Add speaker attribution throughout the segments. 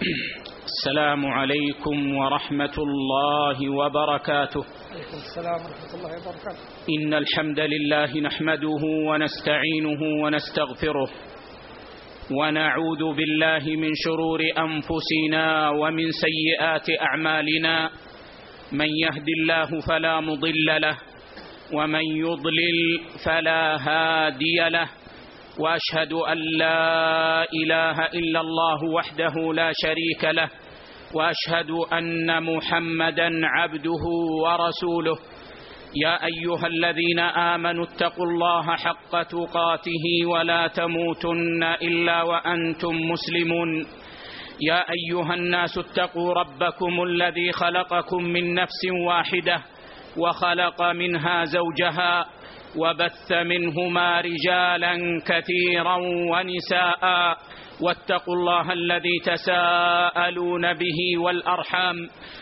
Speaker 1: السلام عليكم ورحمة الله وبركاته.
Speaker 2: عليكم السلام ورحمة الله وبركاته.
Speaker 1: إن الحمد لله نحمده ونستعينه ونستغفره ونعوذ بالله من شرور أنفسنا ومن سيئات أعمالنا. من يهد الله فلا مضل له ومن يضلل فلا هادي له، وأشهد أن لا إله إلا الله وحده لا شريك له، وأشهد أن محمدا عبده ورسوله. يا أيها الذين آمنوا اتقوا الله حق تقاته ولا تموتن إلا وأنتم مسلمون. يا أيها الناس اتقوا ربكم الذي خلقكم من نفس واحدة وخلق منها زوجها وبث منهما رجالا كثيرا ونساء، واتقوا الله الذي تساءلون به والأرحام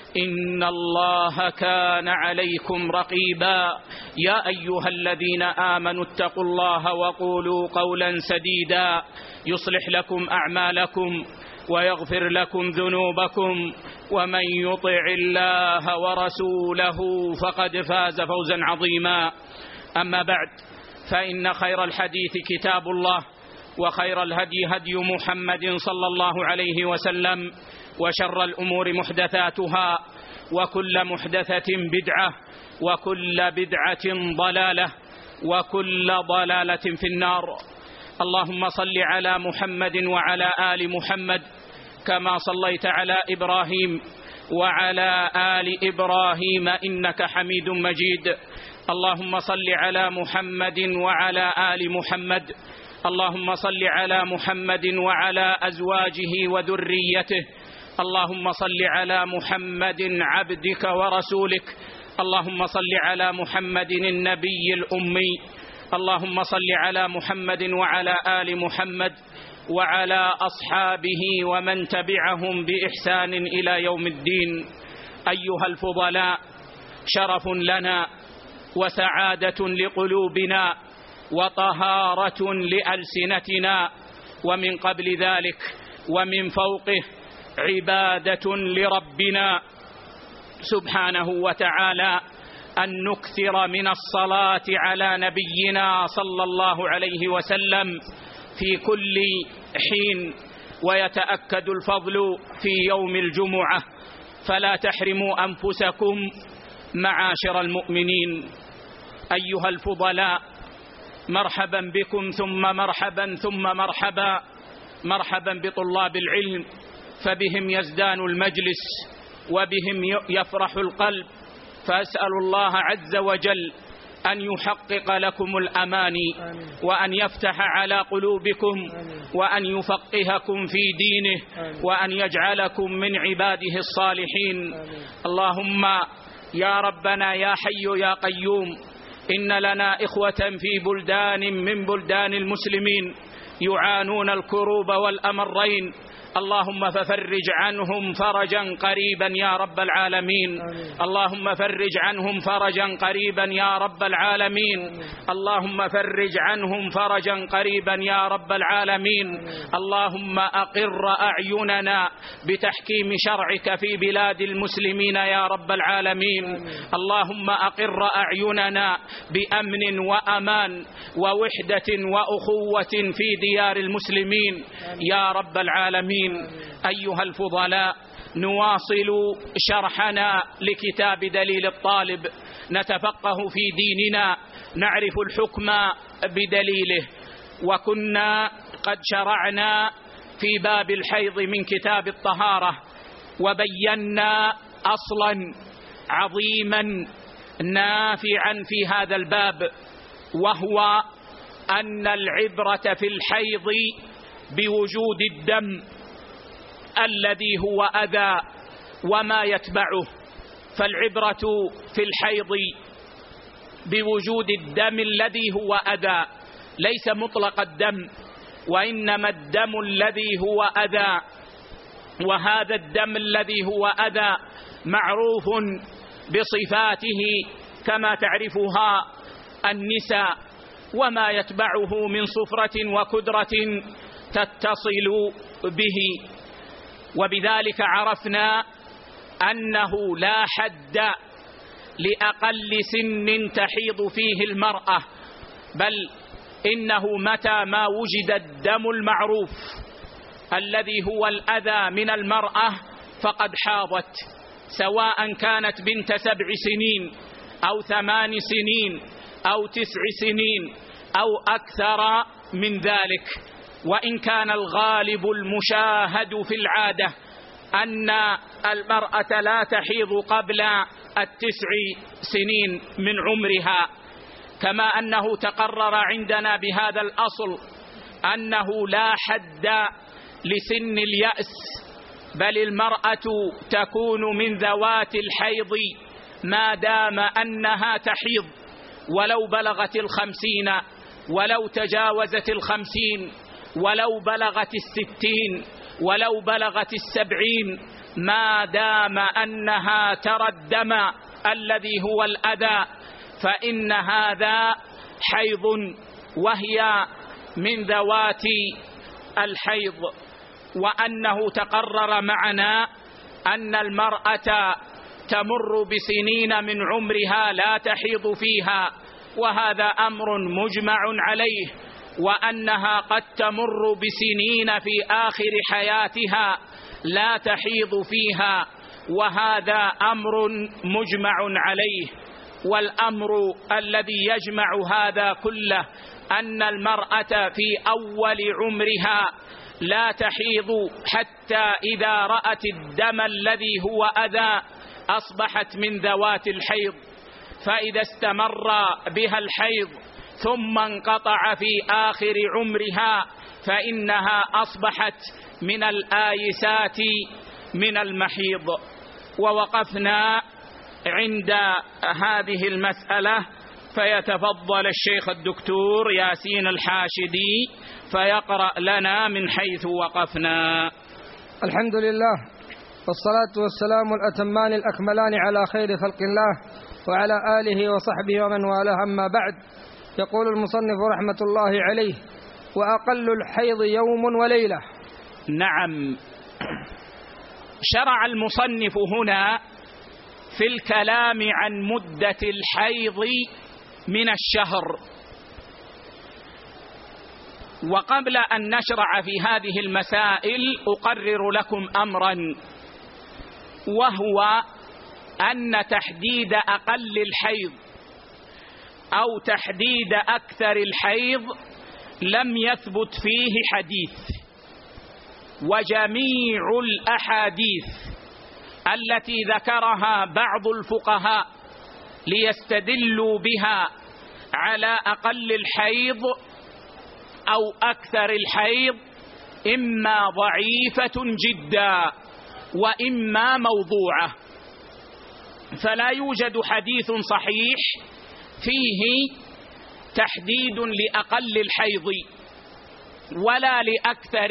Speaker 1: إن الله كان عليكم رقيبا. يا أيها الذين آمنوا اتقوا الله وقولوا قولا سديدا يصلح لكم أعمالكم ويغفر لكم ذنوبكم، ومن يطع الله ورسوله فقد فاز فوزا عظيما. أما بعد، فإن خير الحديث كتاب الله، وخير الهدي هدي محمد صلى الله عليه وسلم، وشر الأمور محدثاتها، وكل محدثة بدعة، وكل بدعة ضلالة، وكل ضلالة في النار. اللهم صل على محمد وعلى آل محمد كما صليت على إبراهيم وعلى آل إبراهيم إنك حميد مجيد. اللهم صل على محمد وعلى آل محمد. اللهم صل على محمد وعلى أزواجه وذريته. اللهم صل على محمد عبدك ورسولك. اللهم صل على محمد النبي الأمي. اللهم صل على محمد وعلى آل محمد وعلى أصحابه ومن تبعهم بإحسان إلى يوم الدين. أيها الفضلاء، شرف لنا وسعادة لقلوبنا وطهارة لألسنتنا، ومن قبل ذلك ومن فوقه عبادة لربنا سبحانه وتعالى أن نكثر من الصلاة على نبينا صلى الله عليه وسلم في كل حين، ويتأكد الفضل في يوم الجمعة، فلا تحرموا أنفسكم معاشر المؤمنين. أيها الفضلاء، مرحبا بكم ثم مرحبا ثم مرحبا. مرحبا بطلاب العلم، فبهم يزدان المجلس وبهم يفرح القلب، فأسأل الله عز وجل أن يحقق لكم الأماني، وأن يفتح على قلوبكم، وأن يفقهكم في دينه، وأن يجعلكم من عباده الصالحين. اللهم يا ربنا يا حي يا قيوم، إن لنا إخوة في بلدان من بلدان المسلمين يعانون الكروب والأمرين، اللهم ففرج عنهم فرجا قريبا يا رب العالمين. اللهم فرج عنهم فرجا قريبا يا رب العالمين. اللهم فرج عنهم فرجا قريبا يا رب العالمين. اللهم أقر أعيننا بتحكيم شرعك في بلاد المسلمين يا رب العالمين. اللهم أقر أعيننا بأمن وأمان ووحدة وأخوة في ديار المسلمين يا رب العالمين. أيها الفضلاء، نواصل شرحنا لكتاب دليل الطالب، نتفقه في ديننا، نعرف الحكم بدليله. وكنا قد شرعنا في باب الحيض من كتاب الطهارة، وبينا أصلا عظيما نافعا في هذا الباب، وهو أن العبرة في الحيض بوجود الدم الذي هو أذى وما يتبعه. فالعبرة في الحيض بوجود الدم الذي هو أذى، ليس مطلق الدم، وإنما الدم الذي هو أذى. وهذا الدم الذي هو أذى معروف بصفاته كما تعرفها النساء، وما يتبعه من صفرة وكدرة تتصل به. وبذلك عرفنا أنه لا حد لأقل سن تحيض فيه المرأة، بل إنه متى ما وجد الدم المعروف الذي هو الأذى من المرأة فقد حاضت، سواء كانت بنت 7 سنين أو 8 سنين أو 9 سنين أو أكثر من ذلك. وإن كان الغالب المشاهد في العادة أن المرأة لا تحيض قبل 9 سنين من عمرها، كما أنه تقرر عندنا بهذا الأصل أنه لا حد لسن اليأس، بل المرأة تكون من ذوات الحيض ما دام أنها تحيض، ولو بلغت 50 ولو تجاوزت 50 ولو بلغت 60 ولو بلغت 70، ما دام أنها ترى الدم الذي هو الأذى فإن هذا حيض، وهي من ذوات الحيض. وأنه تقرر معنا أن المرأة تمر بسنين من عمرها لا تحيض فيها، وهذا أمر مجمع عليه، وأنها قد تمر بسنين في آخر حياتها لا تحيض فيها، وهذا أمر مجمع عليه. والأمر الذي يجمع هذا كله أن المرأة في أول عمرها لا تحيض حتى إذا رأت الدم الذي هو أذى أصبحت من ذوات الحيض، فإذا استمر بها الحيض ثم انقطع في آخر عمرها فإنها أصبحت من الآيسات من المحيض. ووقفنا عند هذه المسألة، فيتفضل الشيخ الدكتور ياسين الحاشدي فيقرأ لنا من حيث وقفنا.
Speaker 2: الحمد لله، والصلاة والسلام الأتمان الأكملان على خير خلق الله وعلى آله وصحبه ومن والاه، أما بعد. يقول المصنف رحمة الله عليه: وأقل الحيض يوم وليلة.
Speaker 1: نعم، شرع المصنف هنا في الكلام عن مدة الحيض من الشهر. وقبل أن نشرع في هذه المسائل أقرر لكم أمرا، وهو أن تحديد أقل الحيض أو تحديد أكثر الحيض لم يثبت فيه حديث، وجميع الأحاديث التي ذكرها بعض الفقهاء ليستدلوا بها على أقل الحيض أو أكثر الحيض إما ضعيفة جدا وإما موضوعة، فلا يوجد حديث صحيح فيه تحديد لأقل الحيض ولا لأكثر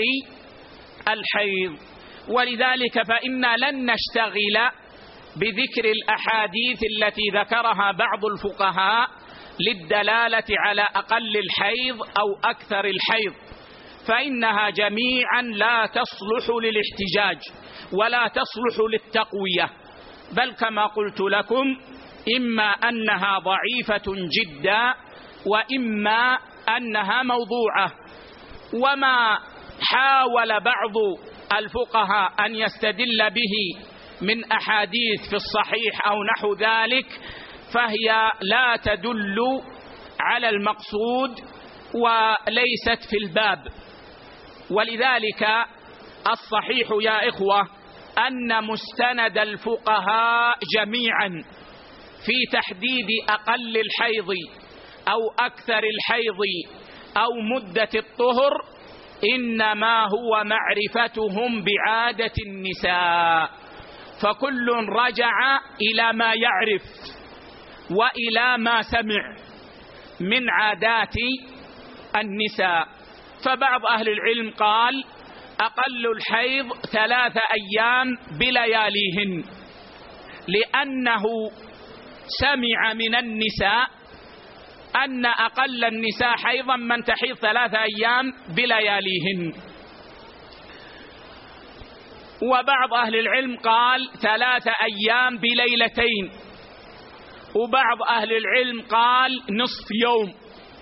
Speaker 1: الحيض. ولذلك فإنا لن نشتغل بذكر الأحاديث التي ذكرها بعض الفقهاء للدلالة على أقل الحيض أو أكثر الحيض، فإنها جميعا لا تصلح للاحتجاج ولا تصلح للتقوية، بل كما قلت لكم إما أنها ضعيفة جدا وإما أنها موضوعة. وما حاول بعض الفقهاء أن يستدل به من أحاديث في الصحيح أو نحو ذلك فهي لا تدل على المقصود وليست في الباب. ولذلك الصحيح يا إخوة أن مستند الفقهاء جميعا في تحديد أقل الحيض أو أكثر الحيض أو مدة الطهر إنما هو معرفتهم بعادة النساء، فكل رجع إلى ما يعرف وإلى ما سمع من عادات النساء. فبعض أهل العلم قال أقل الحيض 3 أيام بلياليهن، لأنه سمع من النساء أن أقل النساء حيضا من تحيض 3 أيام بلياليهن. وبعض أهل العلم قال 3 أيام بليلتين، وبعض أهل العلم قال نصف يوم.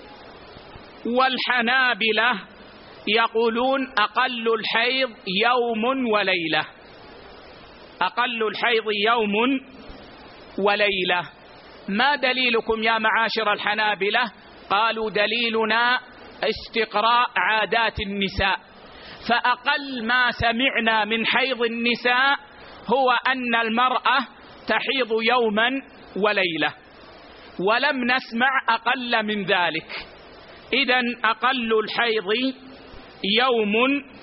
Speaker 1: والحنابلة يقولون أقل الحيض يوم وليلة، أقل الحيض يوم وليلة. ما دليلكم يا معاشر الحنابلة؟ قالوا دليلنا استقراء عادات النساء، فأقل ما سمعنا من حيض النساء هو أن المرأة تحيض يوما وليلة، ولم نسمع أقل من ذلك. إذن أقل الحيض يوم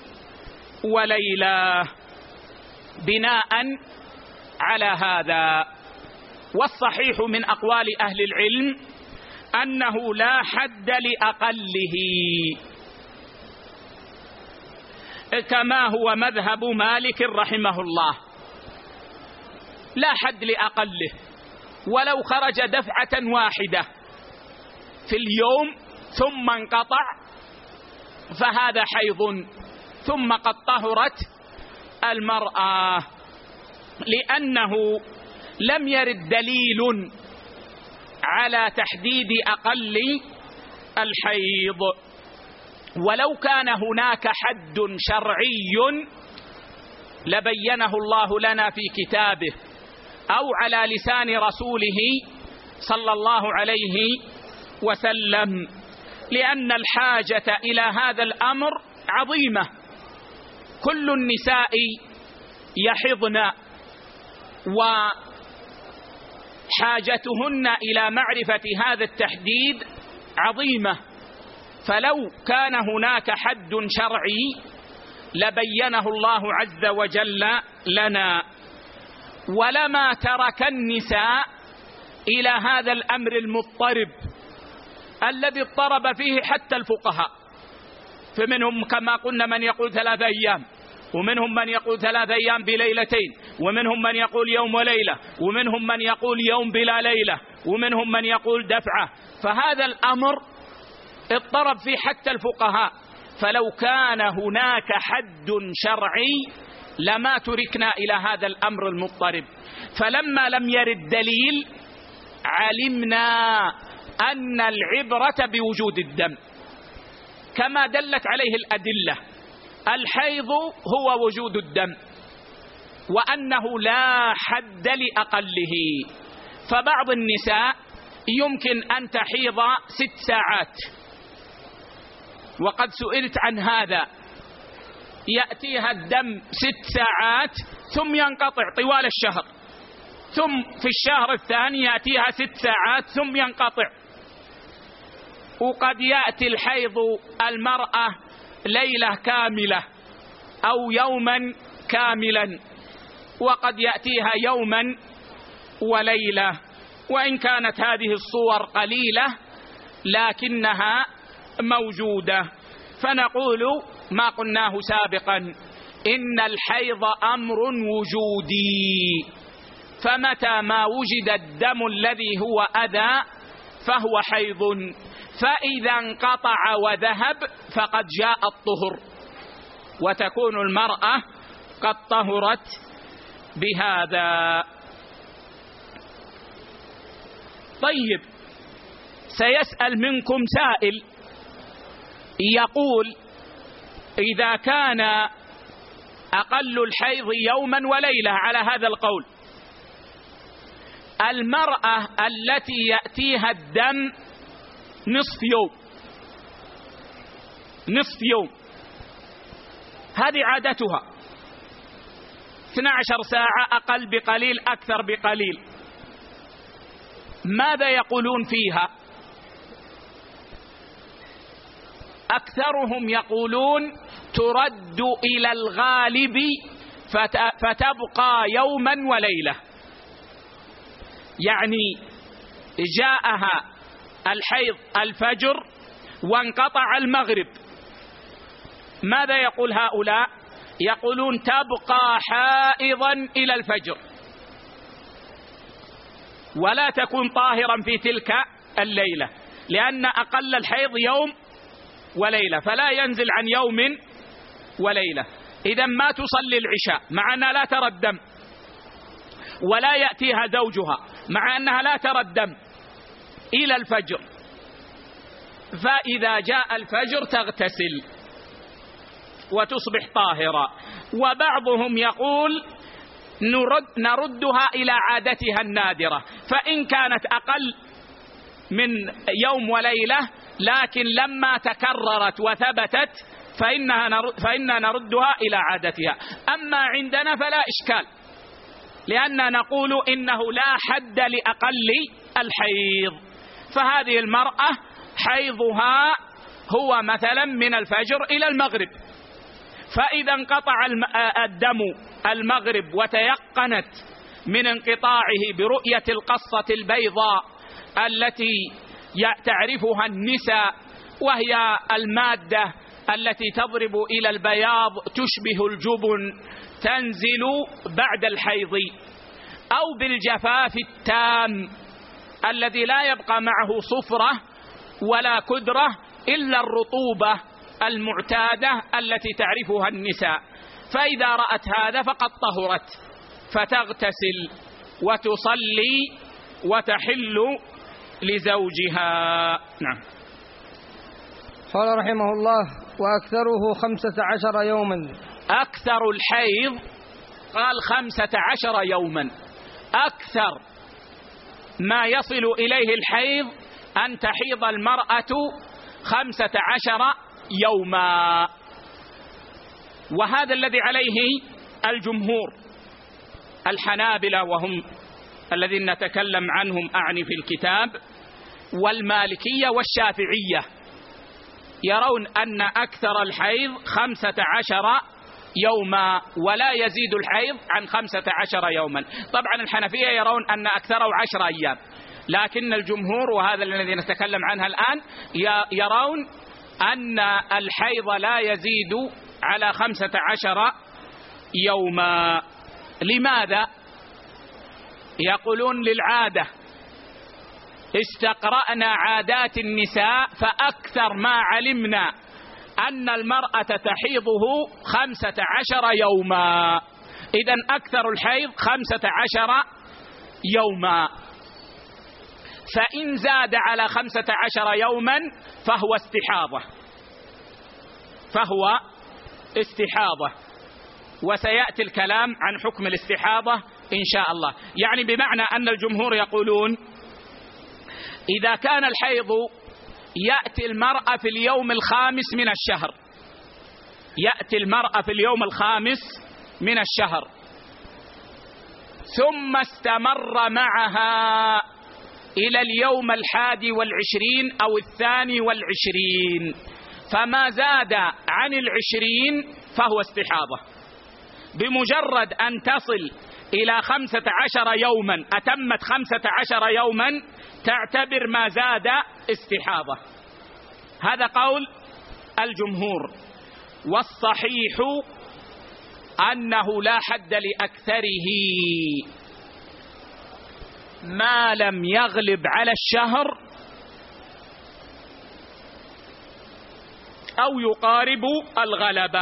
Speaker 1: وليلة بناء على هذا. والصحيح من أقوال أهل العلم أنه لا حد لأقله، كما هو مذهب مالك رحمه الله، لا حد لأقله، ولو خرج دفعة واحدة في اليوم ثم انقطع فهذا حيض، ثم قد طهرت المرأة، لأنه لم يرد دليل على تحديد أقل الحيض. ولو كان هناك حد شرعي لبينه الله لنا في كتابه أو على لسان رسوله صلى الله عليه وسلم، لأن الحاجة إلى هذا الأمر عظيمة. كل النساء يحضن، وحاجتهن إلى معرفة هذا التحديد عظيمة، فلو كان هناك حد شرعي لبينه الله عز وجل لنا، ولما ترك النساء إلى هذا الأمر المضطرب الذي اضطرب فيه حتى الفقهاء. فمنهم كما قلنا من يقول 3 أيام، ومنهم من يقول 3 أيام بليلتين، ومنهم من يقول يوم وليلة، ومنهم من يقول يوم بلا ليلة، ومنهم من يقول دفعة. فهذا الأمر اضطرب فيه حتى الفقهاء، فلو كان هناك حد شرعي لما تركنا إلى هذا الأمر المضطرب. فلما لم يرد دليل علمنا أن العبرة بوجود الدم كما دلت عليه الأدلة. الحيض هو وجود الدم، وأنه لا حد لأقله. فبعض النساء يمكن أن تحيض 6 ساعات، وقد سئلت عن هذا، يأتيها الدم 6 ساعات ثم ينقطع طوال الشهر، ثم في الشهر الثاني يأتيها 6 ساعات ثم ينقطع. وقد يأتي الحيض المرأة ليلة كاملة أو يوما كاملا، وقد يأتيها يوما وليلة. وإن كانت هذه الصور قليلة لكنها موجودة. فنقول ما قلناه سابقا، إن الحيض أمر وجودي، فمتى ما وجد الدم الذي هو أذى فهو حيض، فإذا انقطع وذهب فقد جاء الطهر، وتكون المرأة قد طهرت بهذا. طيب، سيسأل منكم سائل يقول إذا كان أقل الحيض يوما وليلة على هذا القول، المرأة التي يأتيها الدم نصف يوم، هذه عادتها 12 ساعة، أقل بقليل أكثر بقليل، ماذا يقولون فيها؟ أكثرهم يقولون ترد إلى الغالب فتبقى يوما وليلة. يعني جاءها الحيض الفجر وانقطع المغرب، ماذا يقول هؤلاء؟ يقولون تبقى حائضا إلى الفجر، ولا تكون طاهرا في تلك الليلة، لأن أقل الحيض يوم وليلة، فلا ينزل عن يوم وليلة. إذا ما تصلي العشاء مع أنها لا ترى الدم، ولا يأتيها زوجها مع أنها لا ترى الدم إلى الفجر، فإذا جاء الفجر تغتسل وتصبح طاهرة. وبعضهم يقول نردها إلى عادتها النادرة، فإن كانت أقل من يوم وليلة لكن لما تكررت وثبتت فإننا نردها إلى عادتها. أما عندنا فلا إشكال، لأننا نقول إنه لا حد لأقل الحيض، فهذه المرأة حيضها هو مثلا من الفجر إلى المغرب، فإذا انقطع الدم المغرب وتيقنت من انقطاعه برؤية القصة البيضاء التي تعرفها النساء، وهي المادة التي تضرب إلى البياض تشبه الجبن تنزل بعد الحيض، أو بالجفاف التام الذي لا يبقى معه صفرة ولا كدرة إلا الرطوبة المعتادة التي تعرفها النساء، فإذا رأت هذا فقد طهرت فتغتسل وتصلي وتحل لزوجها. نعم.
Speaker 2: قال رحمه الله: وأكثره 15 يوما.
Speaker 1: أكثر الحيض قال 15 يوما، أكثر ما يصل إليه الحيض أن تحيض المرأة 15 يوما، وهذا الذي عليه الجمهور الحنابلة وهم الذين نتكلم عنهم أعني في الكتاب، والمالكية والشافعية يرون أن أكثر الحيض 15 يوما ولا يزيد الحيض عن 15 يوما. طبعا الحنفية يرون أن أكثره 10 أيام، لكن الجمهور وهذا الذي نتكلم عنها الآن يرون أن الحيض لا يزيد على 15 يوما. لماذا؟ يقولون للعادة، استقرأنا عادات النساء فأكثر ما علمنا أن المرأة تحيضه 15 يوما، إذن أكثر الحيض 15 يوما، فإن زاد على 15 يوما فهو استحاضة، وسيأتي الكلام عن حكم الاستحاضة إن شاء الله. يعني بمعنى أن الجمهور يقولون إذا كان الحيض يأتي المرأة في اليوم الخامس من الشهر، يأتي المرأة في اليوم الخامس من الشهر ثم استمر معها إلى اليوم 21 أو 22 فما زاد عن 20 فهو استحاضة. بمجرد أن تصل إلى 15 يوما، أتمت 15 يوما، تعتبر ما زاد استحاضة. هذا قول الجمهور، والصحيح أنه لا حد لأكثره ما لم يغلب على الشهر أو يقارب الغلبة.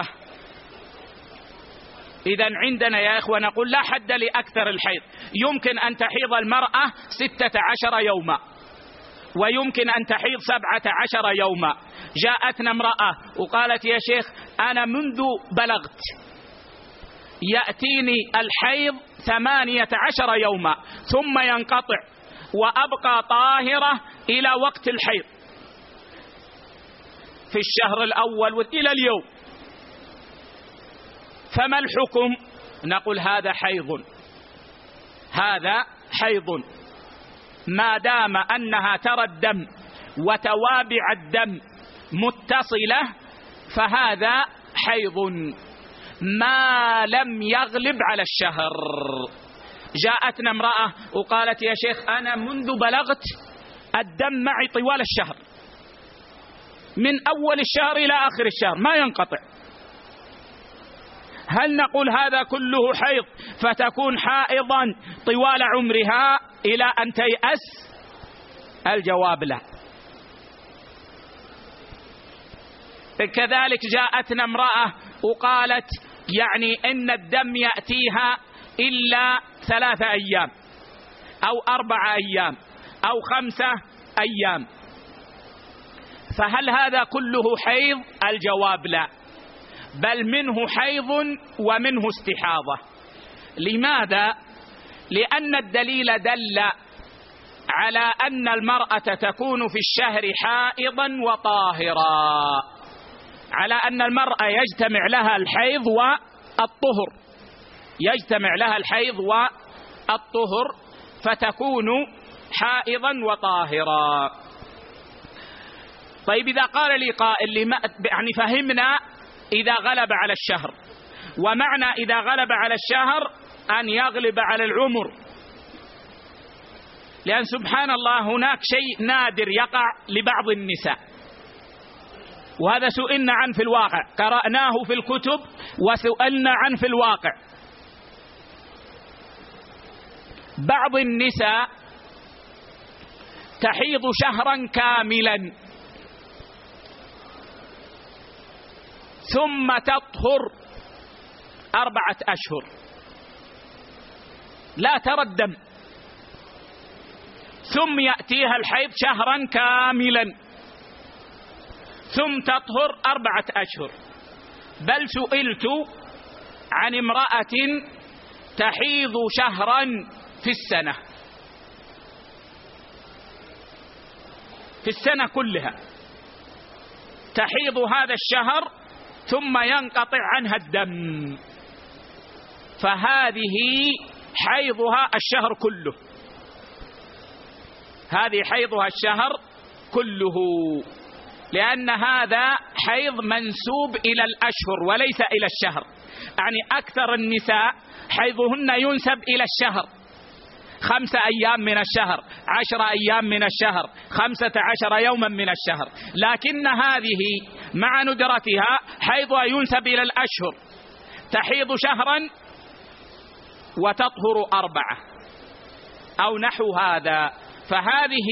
Speaker 1: إذن عندنا يا إخوة نقول لا حد لأكثر الحيض، يمكن أن تحيض المرأة 16 يوما، ويمكن أن تحيض 17 يوما. جاءتنا امرأة وقالت يا شيخ أنا منذ بلغت يأتيني الحيض 18 يوما ثم ينقطع وأبقى طاهرة إلى وقت الحيض في الشهر الأول إلى اليوم، فما الحكم؟ نقول هذا حيض ما دام أنها ترى الدم وتوابع الدم متصلة، فهذا حيض ما لم يغلب على الشهر. جاءتنا امرأة وقالت يا شيخ أنا منذ بلغت الدم معي طوال الشهر، من أول الشهر إلى آخر الشهر ما ينقطع، هل نقول هذا كله حيض فتكون حائضا طوال عمرها إلى أن تيأس؟ الجواب لا. كذلك جاءتنا امرأة وقالت يعني إن الدم يأتيها إلا 3 أيام أو 4 أيام أو 5 أيام، فهل هذا كله حيض؟ الجواب لا، بل منه حيض ومنه استحاضة. لماذا؟ لأن الدليل دل على أن المرأة تكون في الشهر حائضا وطاهرا، على أن المرأة يجتمع لها الحيض والطهر، يجتمع لها الحيض والطهر فتكون حائضا وطاهرا. طيب إذا قال لي قائل يعني فهمنا إذا غلب على الشهر، ومعنى إذا غلب على الشهر أن يغلب على العمر، لأن سبحان الله هناك شيء نادر يقع لبعض النساء، وهذا سئلنا عنه في الواقع، قرأناه في الكتب وسئلنا عنه في الواقع. بعض النساء تحيض شهرا كاملا ثم تطهر 4 أشهر لا ترى الدم، ثم يأتيها الحيض شهرا كاملا ثم تطهر 4 أشهر. بل سئلت عن امرأة تحيض شهرا في السنة، في السنة كلها تحيض هذا الشهر ثم ينقطع عنها الدم، فهذه حيضها الشهر كله، هذه حيضها الشهر كله، لأن هذا حيض منسوب إلى الأشهر وليس إلى الشهر. يعني أكثر النساء حيضهن ينسب إلى الشهر، 5 أيام من الشهر، 10 أيام من الشهر، 15 يوما من الشهر، لكن هذه مع ندرتها حيضها ينسب إلى الأشهر، تحيض شهرا وتطهر 4 أو نحو هذا، فهذه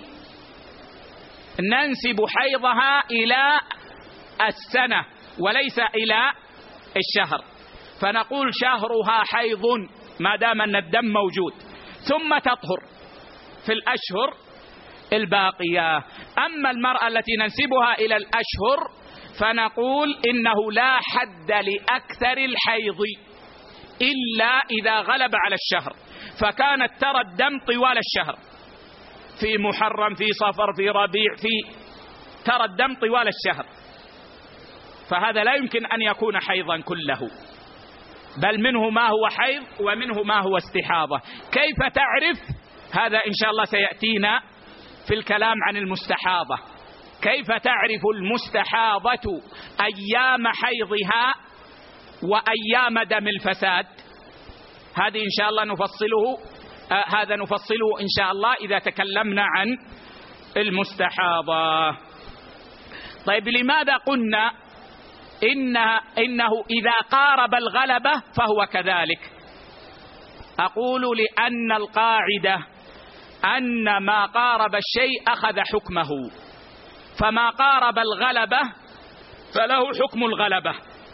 Speaker 1: ننسب حيضها إلى السنة وليس إلى الشهر، فنقول شهرها حيض ما دام أن الدم موجود، ثم تطهر في الأشهر الباقية. أما المرأة التي ننسبها إلى الأشهر فنقول إنه لا حد لأكثر الحيض إلا إذا غلب على الشهر، فكانت ترى الدم طوال الشهر، في محرم، في صفر، في ربيع، ترى الدم طوال الشهر، فهذا لا يمكن أن يكون حيضا كله، بل منه ما هو حيض ومنه ما هو استحاضة. كيف تعرف؟ هذا إن شاء الله سيأتينا في الكلام عن المستحاضة، كيف تعرف المستحاضة أيام حيضها وأيام دم الفساد؟ هذه إن شاء الله نفصله إن شاء الله إذا تكلمنا عن المستحاضة. طيب لماذا قلنا إنه إذا قارب الغلبة فهو كذلك؟ أقول لأن القاعدة أن ما قارب الشيء أخذ حكمه، فما قارب الغلبة فله حكم الغلبة،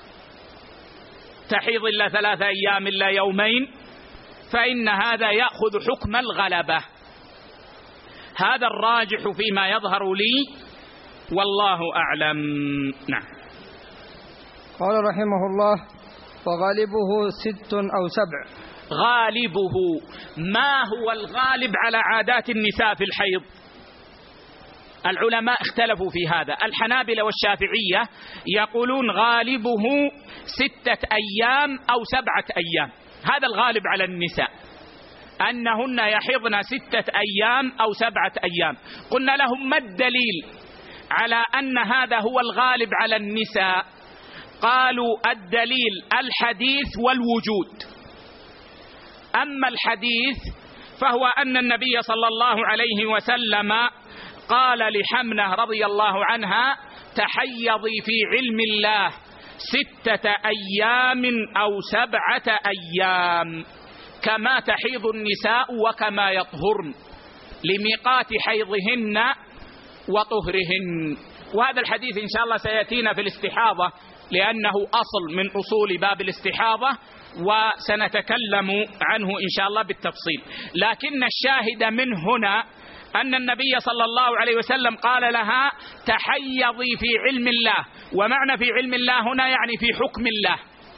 Speaker 1: تحيض إلا 3 أيام إلا يومين، فإن هذا يأخذ حكم الغلبة. هذا الراجح فيما يظهر لي والله أعلم. نعم.
Speaker 2: قال رحمه الله: وغالبه 6 أو 7.
Speaker 1: غالبه، ما هو الغالب على عادات النساء في الحيض؟ العلماء اختلفوا في هذا. الحنابلة والشافعية يقولون غالبه 6 أيام أو 7 أيام، هذا الغالب على النساء، أنهن يحضن 6 أيام أو 7 أيام. قلنا لهم ما الدليل على أن هذا هو الغالب على النساء؟ قالوا الدليل الحديث والوجود. أما الحديث فهو أن النبي صلى الله عليه وسلم قال لحمنة رضي الله عنها: تحيضي في علم الله 6 أيام أو 7 أيام كما تحيض النساء وكما يطهرن، لميقات حيضهن وطهرهن. وهذا الحديث إن شاء الله سيأتينا في الاستحاضة لأنه أصل من أصول باب الاستحاضة، وسنتكلم عنه إن شاء الله بالتفصيل. لكن الشاهد من هنا أن النبي صلى الله عليه وسلم قال لها تحيضي في علم الله، ومعنى في علم الله هنا يعني في حكم الله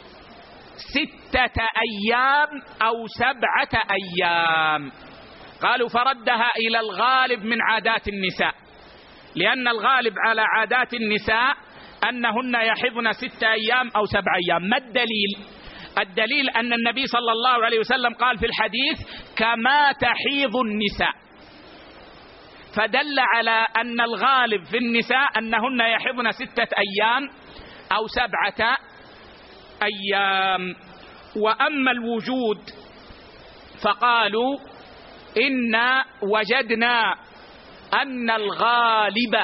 Speaker 1: 6 أيام أو 7 أيام. قالوا فردها إلى الغالب من عادات النساء، لأن الغالب على عادات النساء أنهن يحضن 6 أيام أو 7 أيام. ما الدليل؟ الدليل أن النبي صلى الله عليه وسلم قال في الحديث كما تحيض النساء، فدل على أن الغالب في النساء أنهن يحضن 6 أيام أو 7 أيام. وأما الوجود فقالوا إن وجدنا أن الغالب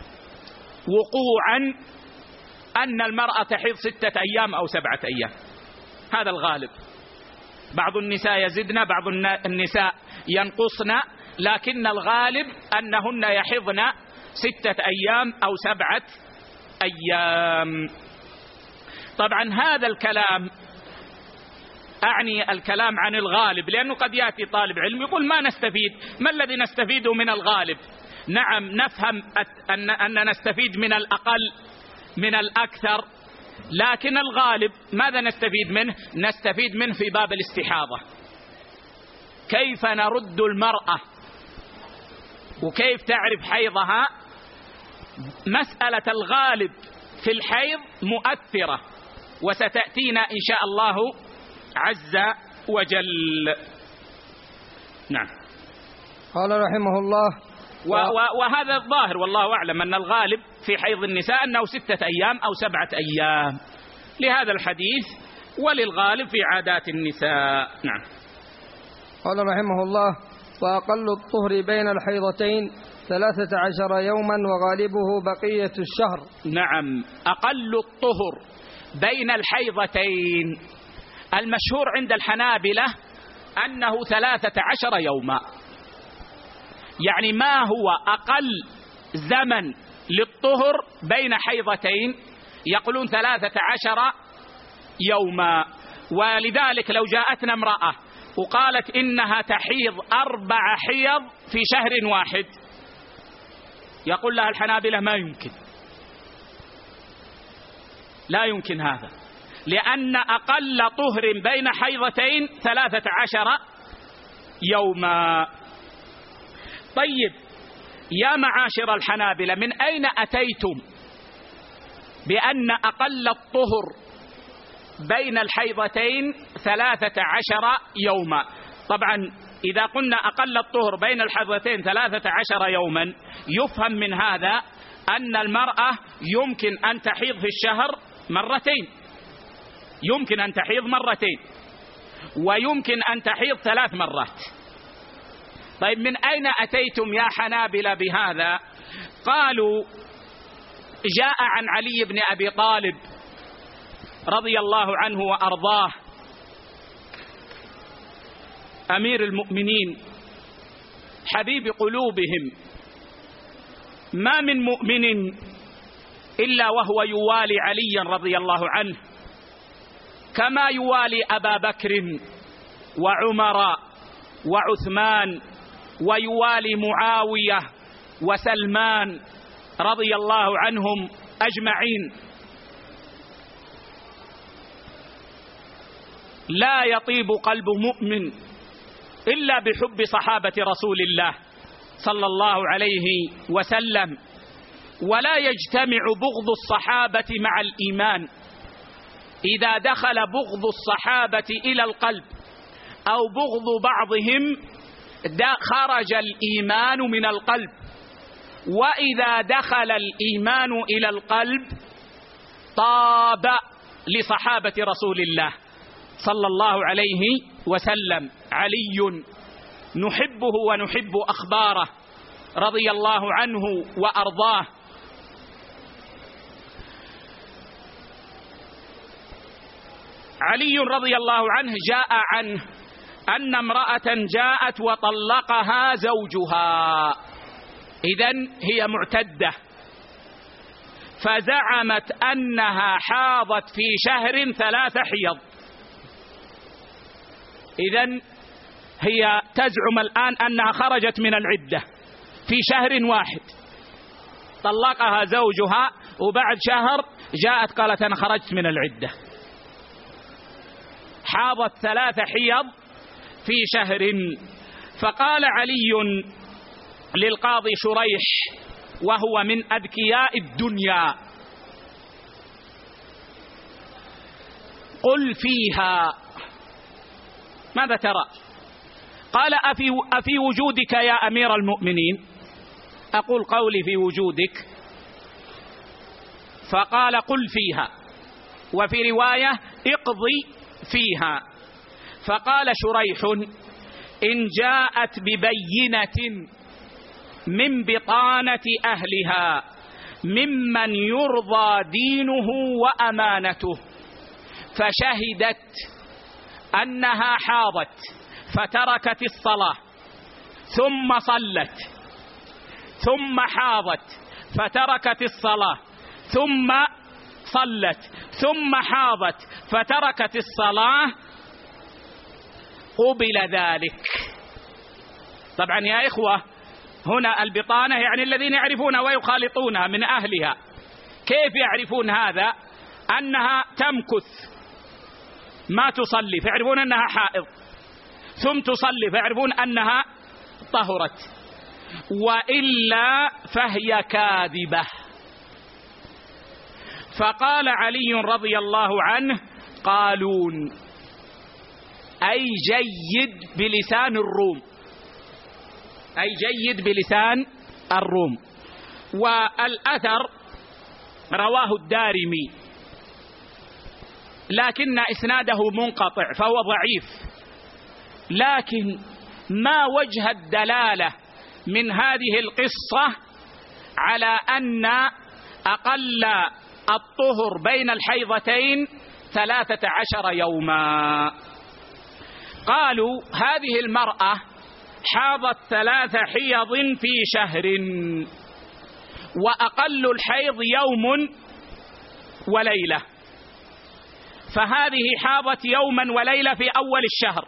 Speaker 1: وقوعا أن المرأة تحيض 6 أيام أو 7 أيام، هذا الغالب. بعض النساء يزدن، بعض النساء ينقصن، لكن الغالب أنهن يحضن 6 أيام أو 7 أيام. طبعا هذا الكلام أعني الكلام عن الغالب، لأنه قد يأتي طالب علم يقول ما نستفيد، ما الذي نستفيده من الغالب؟ نعم نفهم أن نستفيد من الأقل من الأكثر، لكن الغالب ماذا نستفيد منه؟ نستفيد منه في باب الاستحاضة، كيف نرد المرأة وكيف تعرف حيضها. مسألة الغالب في الحيض مؤثرة، وستأتينا إن شاء الله عز وجل. نعم.
Speaker 2: قال رحمه الله
Speaker 1: وهذا الظاهر والله أعلم أن الغالب في حيض النساء أنه 6 أيام أو 7 أيام لهذا الحديث، وللغالب في عادات النساء. نعم.
Speaker 2: قال رحمه الله وأقل الطهر بين الحيضتين 13 يوما وغالبه بقية الشهر.
Speaker 1: نعم، أقل الطهر بين الحيضتين المشهور عند الحنابلة أنه 13 يوما، يعني ما هو أقل زمن للطهر بين حيضتين؟ يقولون 13 يوما. ولذلك لو جاءتنا امرأة وقالت إنها تحيض 4 حيض في شهر واحد، يقول لها الحنابلة ما يمكن، لا يمكن هذا، لأن أقل طهر بين حيضتين 13 يوما. طيب يا معاشر الحنابلة، من أين أتيتم بأن أقل الطهر بين الحيضتين 13 يوما؟ طبعا إذا قلنا أقل الطهر بين الحيضتين 13 يوما يفهم من هذا أن المرأة يمكن أن تحيض في الشهر مرتين، يمكن أن تحيض مرتين، ويمكن أن تحيض 3 مرات. طيب من أين أتيتم يا حنابلة بهذا؟ قالوا جاء عن علي بن أبي طالب رضي الله عنه وأرضاه أمير المؤمنين حبيب قلوبهم، ما من مؤمن إلا وهو يوالي عليا رضي الله عنه كما يوالي أبا بكر وعمر وعثمان، ويوالي معاوية وسلمان رضي الله عنهم أجمعين. لا يطيب قلب مؤمن إلا بحب صحابة رسول الله صلى الله عليه وسلم، ولا يجتمع بغض الصحابة مع الإيمان. إذا دخل بغض الصحابة إلى القلب أو بغض بعضهم خرج الإيمان من القلب، وإذا دخل الإيمان إلى القلب طاب لصحابة رسول الله صلى الله عليه وسلم. علي نحبه ونحب أخباره رضي الله عنه وأرضاه. علي رضي الله عنه جاء عنه أن امرأة جاءت وطلقها زوجها، إذن هي معتدة، فزعمت أنها حاضت في شهر 3 حيض. إذن هي تزعم الآن أنها خرجت من العدة في شهر واحد، طلقها زوجها وبعد شهر جاءت قالت أنا خرجت من العدة، حاضت 3 حيض في شهر. فقال علي للقاضي شريح وهو من أذكياء الدنيا: قل فيها ماذا ترى؟ قال أفي وجودك يا أمير المؤمنين؟ أقول قولي في وجودك. فقال قل فيها، وفي رواية اقضي فيها. فقال شريح: إن جاءت ببينة من بطانة أهلها ممن يرضى دينه وأمانته فشهدت أنها حاضت فتركت الصلاة ثم صلت، ثم حاضت فتركت الصلاة ثم صلت، ثم حاضت فتركت الصلاة، قبل ذلك. طبعا يا إخوة، هنا البطانة يعني الذين يعرفونها ويخالطونها من أهلها. كيف يعرفون هذا؟ أنها تمكث ما تصلي فيعرفون أنها حائض، ثم تصلي فيعرفون أنها طهرت، وإلا فهي كاذبة. فقال علي رضي الله عنه: قالون، أي جيد بلسان الروم، أي جيد بلسان الروم. والأثر رواه الدارمي لكن إسناده منقطع فهو ضعيف. لكن ما وجه الدلالة من هذه القصة على أن أقل الطهر بين الحيضتين 13 يوما؟ قالوا هذه المرأة حاضت 3 حيض في شهر، وأقل الحيض يوم وليلة، فهذه حاضت يوما وليلة في أول الشهر،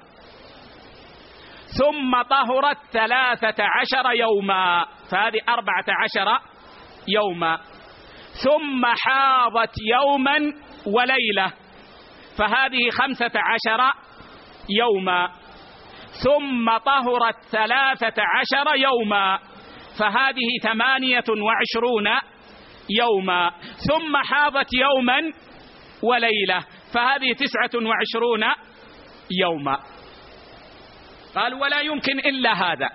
Speaker 1: ثم طهرت 13 يوما، فهذه 14 يوما، ثم حاضت يوما وليلة، فهذه 15 يوما، ثم طهرت 13 يوما، فهذه 28 يوما، ثم حاضت يوما وليلة، فهذه 29 يوما. قال ولا يمكن إلا هذا،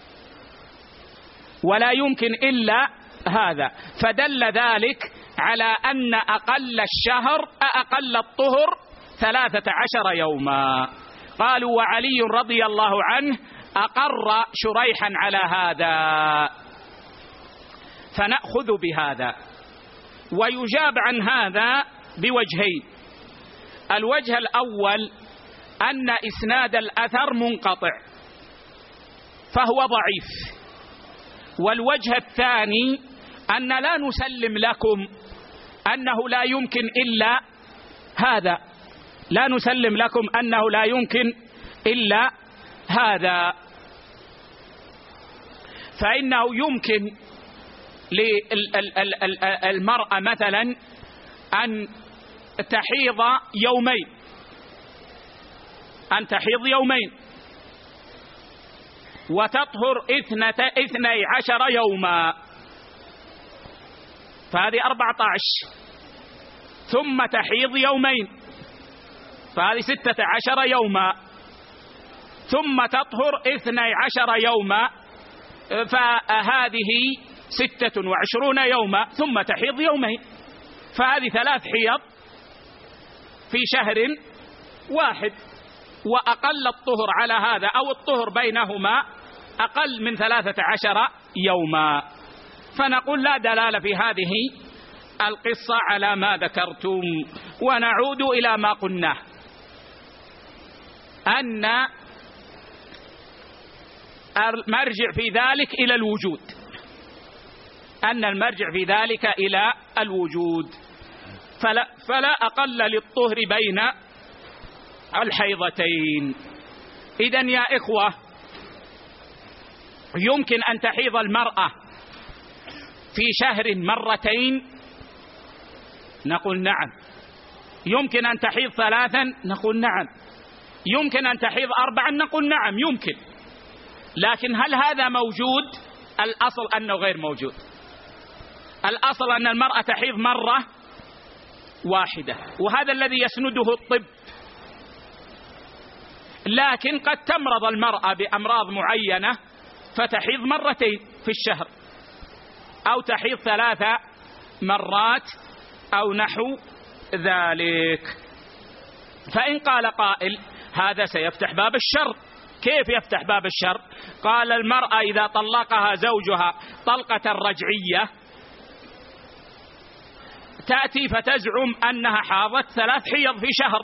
Speaker 1: ولا يمكن إلا هذا. فدل ذلك على أن أقل الشهر أقل الطهر 13 يوما. قالوا وعلي رضي الله عنه أقر شريحا على هذا، فنأخذ بهذا. ويجاب عن هذا بوجهين: الوجه الأول أن إسناد الأثر منقطع فهو ضعيف، والوجه الثاني أن لا نسلم لكم أنه لا يمكن إلا هذا، لا نسلم لكم أنه لا يمكن إلا هذا، فإنه يمكن للمرأة مثلا أن تحيض يومين، أن تحيض يومين وتطهر 12 يوما، فهذه 14، ثم تحيض يومين، فهذه 16 يوما، ثم تطهر 12 يوما، فهذه 26 يوما، ثم تحيض يومين، فهذه 3 حيض في شهر واحد. وأقل الطهر على هذا أو الطهر بينهما أقل من 13 يوما. فنقول لا دلالة في هذه القصة على ما ذكرتم. ونعود إلى ما قلناه، أن المرجع في ذلك إلى الوجود، أن المرجع في ذلك إلى الوجود، فلا أقل للطهر بين الحيضتين. إذن يا إخوة، يمكن أن تحيض المرأة في شهر مرتين؟ نقول نعم. يمكن أن تحيض 3؟ نقول نعم. يمكن أن تحيض 4؟ نقول نعم يمكن. لكن هل هذا موجود؟ الأصل أنه غير موجود. الأصل أن المرأة تحيض مرة واحدة، وهذا الذي يسنده الطب. لكن قد تمرض المرأة بأمراض معينة فتحيض مرتين في الشهر، أو تحيض 3 مرات أو نحو ذلك. فإن قال قائل هذا سيفتح باب الشر. كيف يفتح باب الشر؟ قال المرأة إذا طلقها زوجها طلقة رجعية تأتي فتزعم أنها حاضت 3 حيض في شهر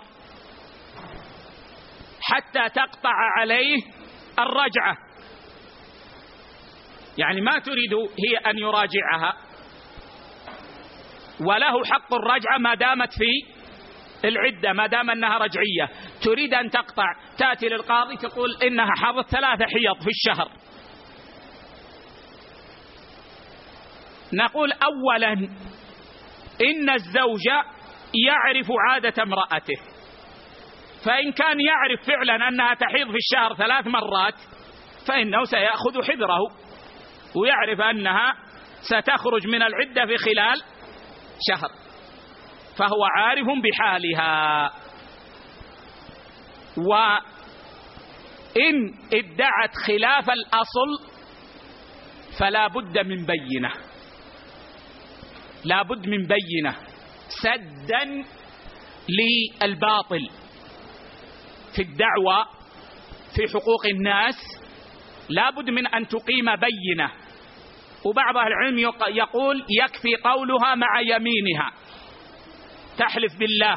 Speaker 1: حتى تقطع عليه الرجعة، يعني ما تريد هي أن يراجعها، وله حق الرجعة ما دامت في العدة، ما دام أنها رجعية. تريد أن تقطع، تأتي للقاضي تقول إنها حاضت 3 حيض في الشهر. نقول أولا إن الزوج يعرف عادة امرأته، فإن كان يعرف فعلا أنها تحيض في الشهر 3 مرات فإنه سيأخذ حذره، ويعرف أنها ستخرج من العدة في خلال شهر، فهو عارف بحالها. وإن ادعت خلاف الأصل فلا بد من بينة، لا بد من بينة سدا للباطل في الدعوة في حقوق الناس. لا بد من أن تقيم بينة. وبعض أهل العلم يقول يكفي قولها مع يمينها، تحلف بالله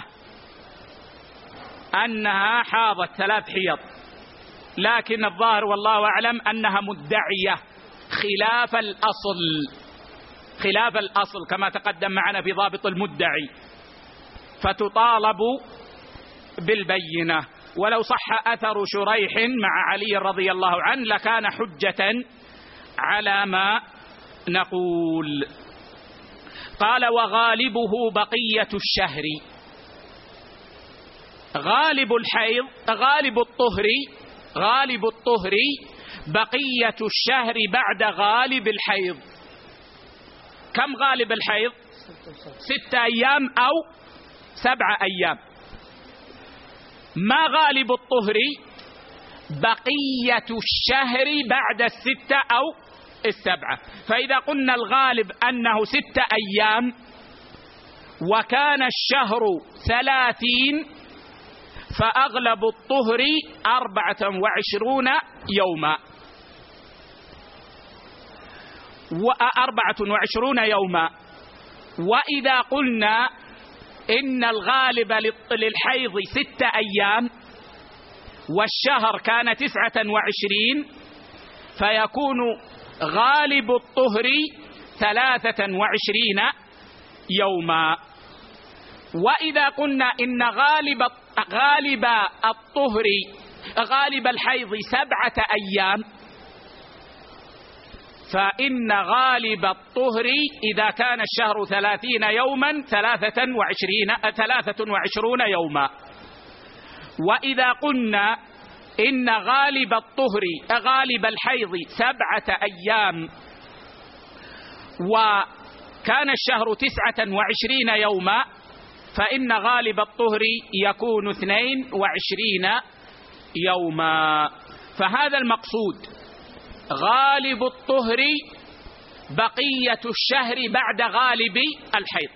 Speaker 1: أنها حاضت 3 حيض، لكن الظاهر والله أعلم أنها مدعية خلاف الأصل كما تقدم معنا في ضابط المدعي، فتطالب بالبينة. ولو صح أثر شريح مع علي رضي الله عنه لكان حجة على ما نقول. قال وغالبه بقية الشهر. غالب الطهر بقية الشهر بعد غالب الحيض. كم غالب الحيض؟ 6 أيام أو 7 أيام. ما غالب الطهر؟ بقية الشهر بعد 6 أو 7. فإذا قلنا الغالب أنه 6 أيام وكان الشهر 30 فأغلب الطهر 24 يوما. 24 يوما. وإذا قلنا إن الغالب للحيض 6 أيام والشهر كان 29 فيكون غالب الطهر 23 يوما. وإذا قلنا إن غالب الحيض 7 أيام فإن غالب الطهر إذا كان الشهر 30 يوما 23 يوما. وإذا قلنا إن غالب الحيض 7 أيام وكان الشهر 29 يوما فإن غالب الطهر يكون 22 يوما. فهذا المقصود، غالب الطهر بقية الشهر بعد غالب الحيض.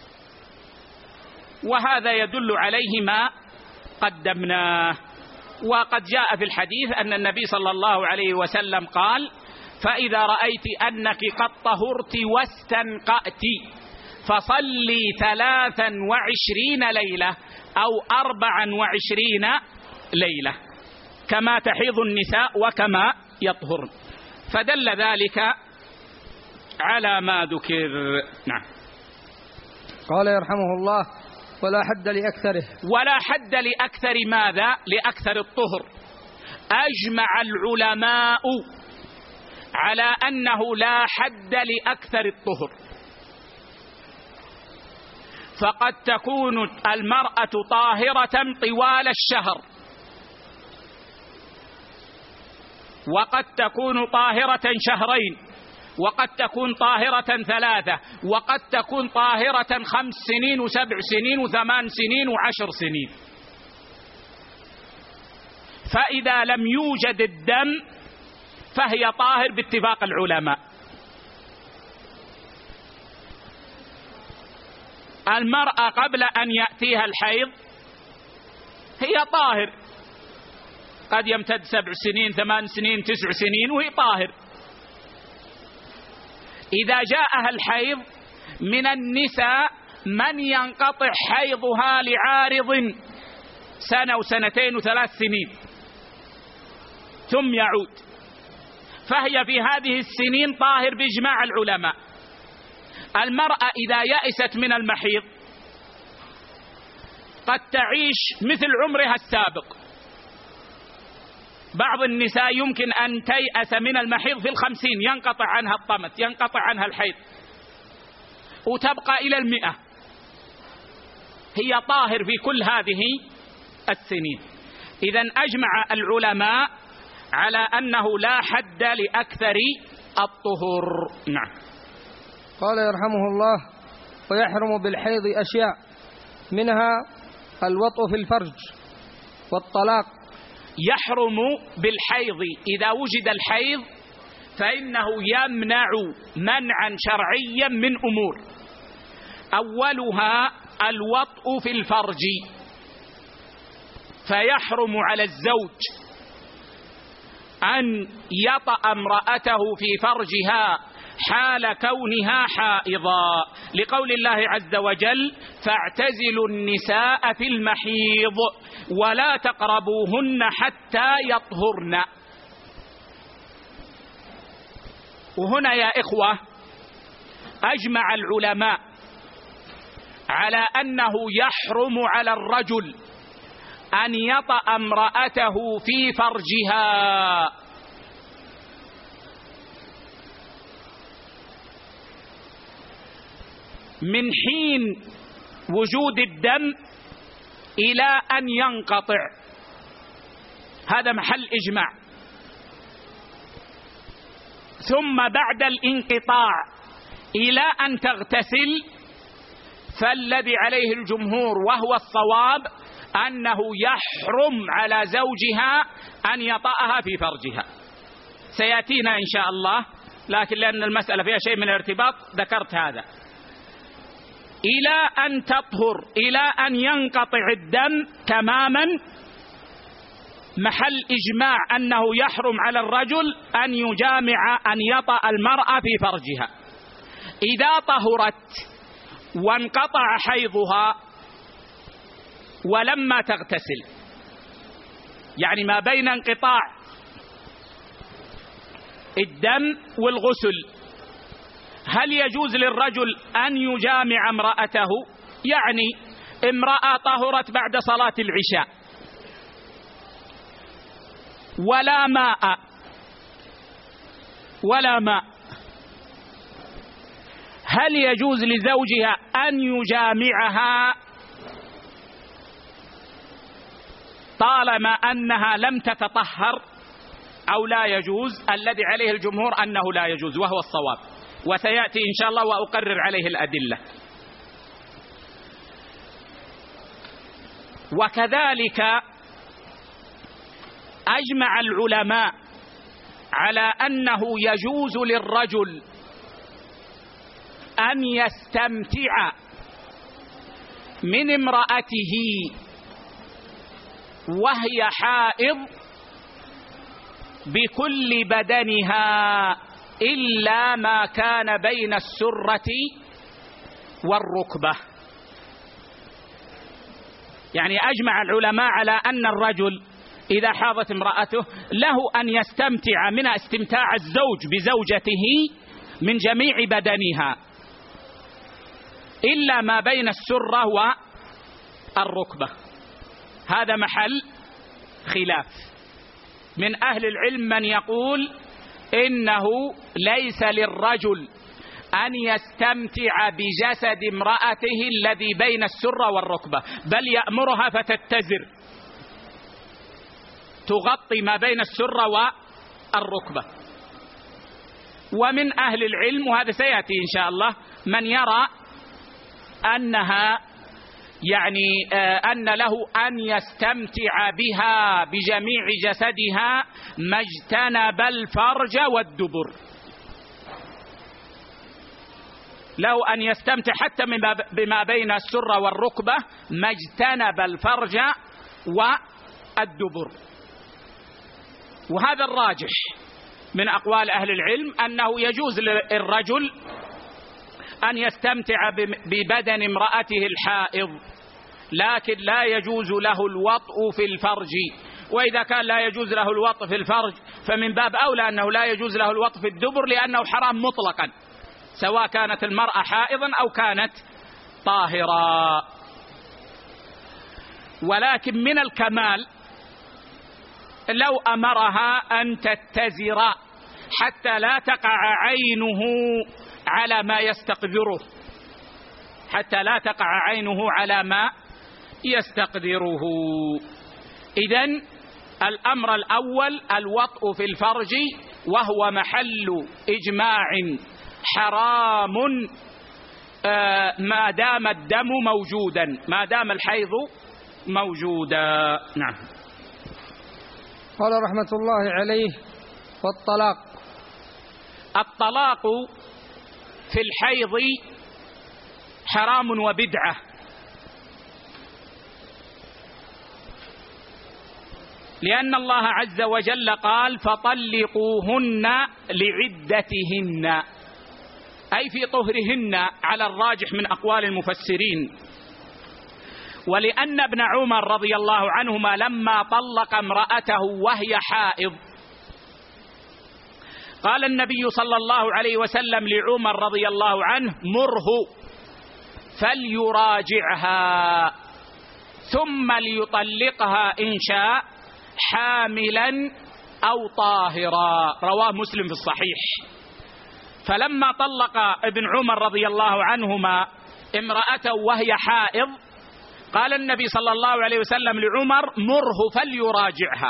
Speaker 1: وهذا يدل عليه ما قدمناه. وقد جاء في الحديث أن النبي صلى الله عليه وسلم قال فإذا رأيت أنك قد طهرت واستنقأت فصلي 23 ليلة أو 24 ليلة كما تحيض النساء وكما يطهرن. فدل ذلك على ما ذكر. نعم.
Speaker 2: قال يرحمه الله: ولا حد لأكثره.
Speaker 1: ولا حد لأكثر ماذا؟ لأكثر الطهر. أجمع العلماء على أنه لا حد لأكثر الطهر، فقد تكون المرأة طاهرة طوال الشهر، وقد تكون طاهرة شهرين، وقد تكون طاهرة 3، وقد تكون طاهرة 5 سنين و7 سنين و8 سنين و10 سنين. فإذا لم يوجد الدم فهي طاهر باتفاق العلماء. المرأة قبل أن يأتيها الحيض هي طاهر، قد يمتد 7 سنين 8 سنين 9 سنين وهي طاهر. إذا جاءها الحيض من النساء من ينقطع حيضها لعارض 1 سنة و2 و3 سنين ثم يعود، فهي في هذه السنين طاهر بإجماع العلماء. المرأة إذا يأست من المحيض قد تعيش مثل عمرها السابق. بعض النساء يمكن أن تيأس من المحيض في 50، ينقطع عنها الطمث، ينقطع عنها الحيض، وتبقى إلى 100. هي طاهر في كل هذه السنين. إذن أجمع العلماء على أنه لا حد لأكثر الطهر. نعم.
Speaker 2: قال يرحمه الله: ويحرم بالحيض أشياء، منها الوطء في الفرج والطلاق.
Speaker 1: يحرم بالحيض إذا وجد الحيض فإنه يمنع منعا شرعيا من أمور، أولها الوطء في الفرج، فيحرم على الزوج أن يطأ امرأته في فرجها حال كونها حائضا، لقول الله عز وجل: فاعتزلوا النساء في المحيض ولا تقربوهن حتى يطهرن. وهنا يا إخوة أجمع العلماء على أنه يحرم على الرجل أن يطأ امرأته في فرجها من حين وجود الدم إلى أن ينقطع. هذا محل إجماع. ثم بعد الانقطاع إلى أن تغتسل، فالذي عليه الجمهور وهو الصواب أنه يحرم على زوجها أن يطأها في فرجها. سيأتينا إن شاء الله، لكن لأن المسألة فيها شيء من الارتباط ذكرت هذا. إلى أن تطهر، إلى أن ينقطع الدم تماما، محل إجماع أنه يحرم على الرجل أن يجامع، أن يطأ المرأة في فرجها. إذا طهرت وانقطع حيضها ولما تغتسل، يعني ما بين انقطاع الدم والغسل، هل يجوز للرجل أن يجامع امرأته؟ يعني امرأة طهرت بعد صلاة العشاء ولا ماء، هل يجوز لزوجها أن يجامعها طالما أنها لم تتطهر أو لا يجوز؟ الذي عليه الجمهور أنه لا يجوز وهو الصواب، وسيأتي إن شاء الله وأقرر عليه الأدلة. وكذلك أجمع العلماء على أنه يجوز للرجل أن يستمتع من امرأته وهي حائض بكل بدنها إلا ما كان بين السرة والركبة. يعني أجمع العلماء على أن الرجل إذا حاضت امرأته له أن يستمتع من استمتاع الزوج بزوجته من جميع بدنها إلا ما بين السرة والركبة. هذا محل خلاف. من أهل العلم من يقول إنه ليس للرجل أن يستمتع بجسد امرأته الذي بين السرة والركبة، بل يأمرها فتتزر تغطي ما بين السرة والركبة. ومن أهل العلم، وهذا سيأتي إن شاء الله، من يرى أنها أن له أن يستمتع بها بجميع جسدها ما اجتنب الفرج والدبر، له أن يستمتع حتى بما بين السرة والركبة ما اجتنب الفرج والدبر. وهذا الراجح من أقوال أهل العلم، أنه يجوز للرجل أن يستمتع ببدن امرأته الحائض، لكن لا يجوز له الوطء في الفرج. وإذا كان لا يجوز له الوطء في الفرج فمن باب أولى أنه لا يجوز له الوطء في الدبر، لأنه حرام مطلقا سواء كانت المرأة حائضا أو كانت طاهرة. ولكن من الكمال لو أمرها أن تتزر حتى لا تقع عينه على ما يستقذره، حتى لا تقع عينه على ما يستقذره. إذن الأمر الأول الوطء في الفرج، وهو محل إجماع حرام ما دام الدم موجودا، ما دام الحيض موجودا. نعم.
Speaker 2: قال رحمة الله عليه: والطلاق.
Speaker 1: الطلاق في الحيض حرام وبدعة، لأن الله عز وجل قال: فطلقوهن لعدتهن، أي في طهرهن على الراجح من أقوال المفسرين. ولأن ابن عمر رضي الله عنهما لما طلق امرأته وهي حائض، قال النبي صلى الله عليه وسلم لعمر رضي الله عنه: مره فليراجعها ثم ليطلقها إن شاء حاملا أو طاهرا. رواه مسلم في الصحيح. فلما طلق ابن عمر رضي الله عنهما امرأته وهي حائض، قال النبي صلى الله عليه وسلم لعمر: مره فليراجعها.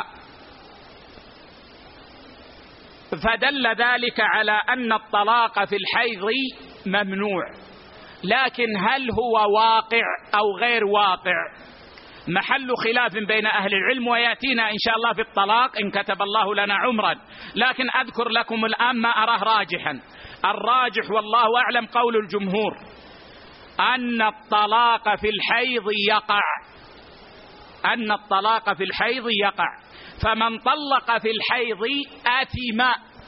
Speaker 1: فدل ذلك على أن الطلاق في الحيض ممنوع. لكن هل هو واقع أو غير واقع محل خلاف بين أهل العلم، ويأتينا إن شاء الله في الطلاق إن كتب الله لنا عمرا. لكن أذكر لكم الآن ما أراه راجحا. الراجح والله أعلم قول الجمهور أن الطلاق في الحيض يقع، أن الطلاق في الحيض يقع. فمن طلق في الحيض آثم،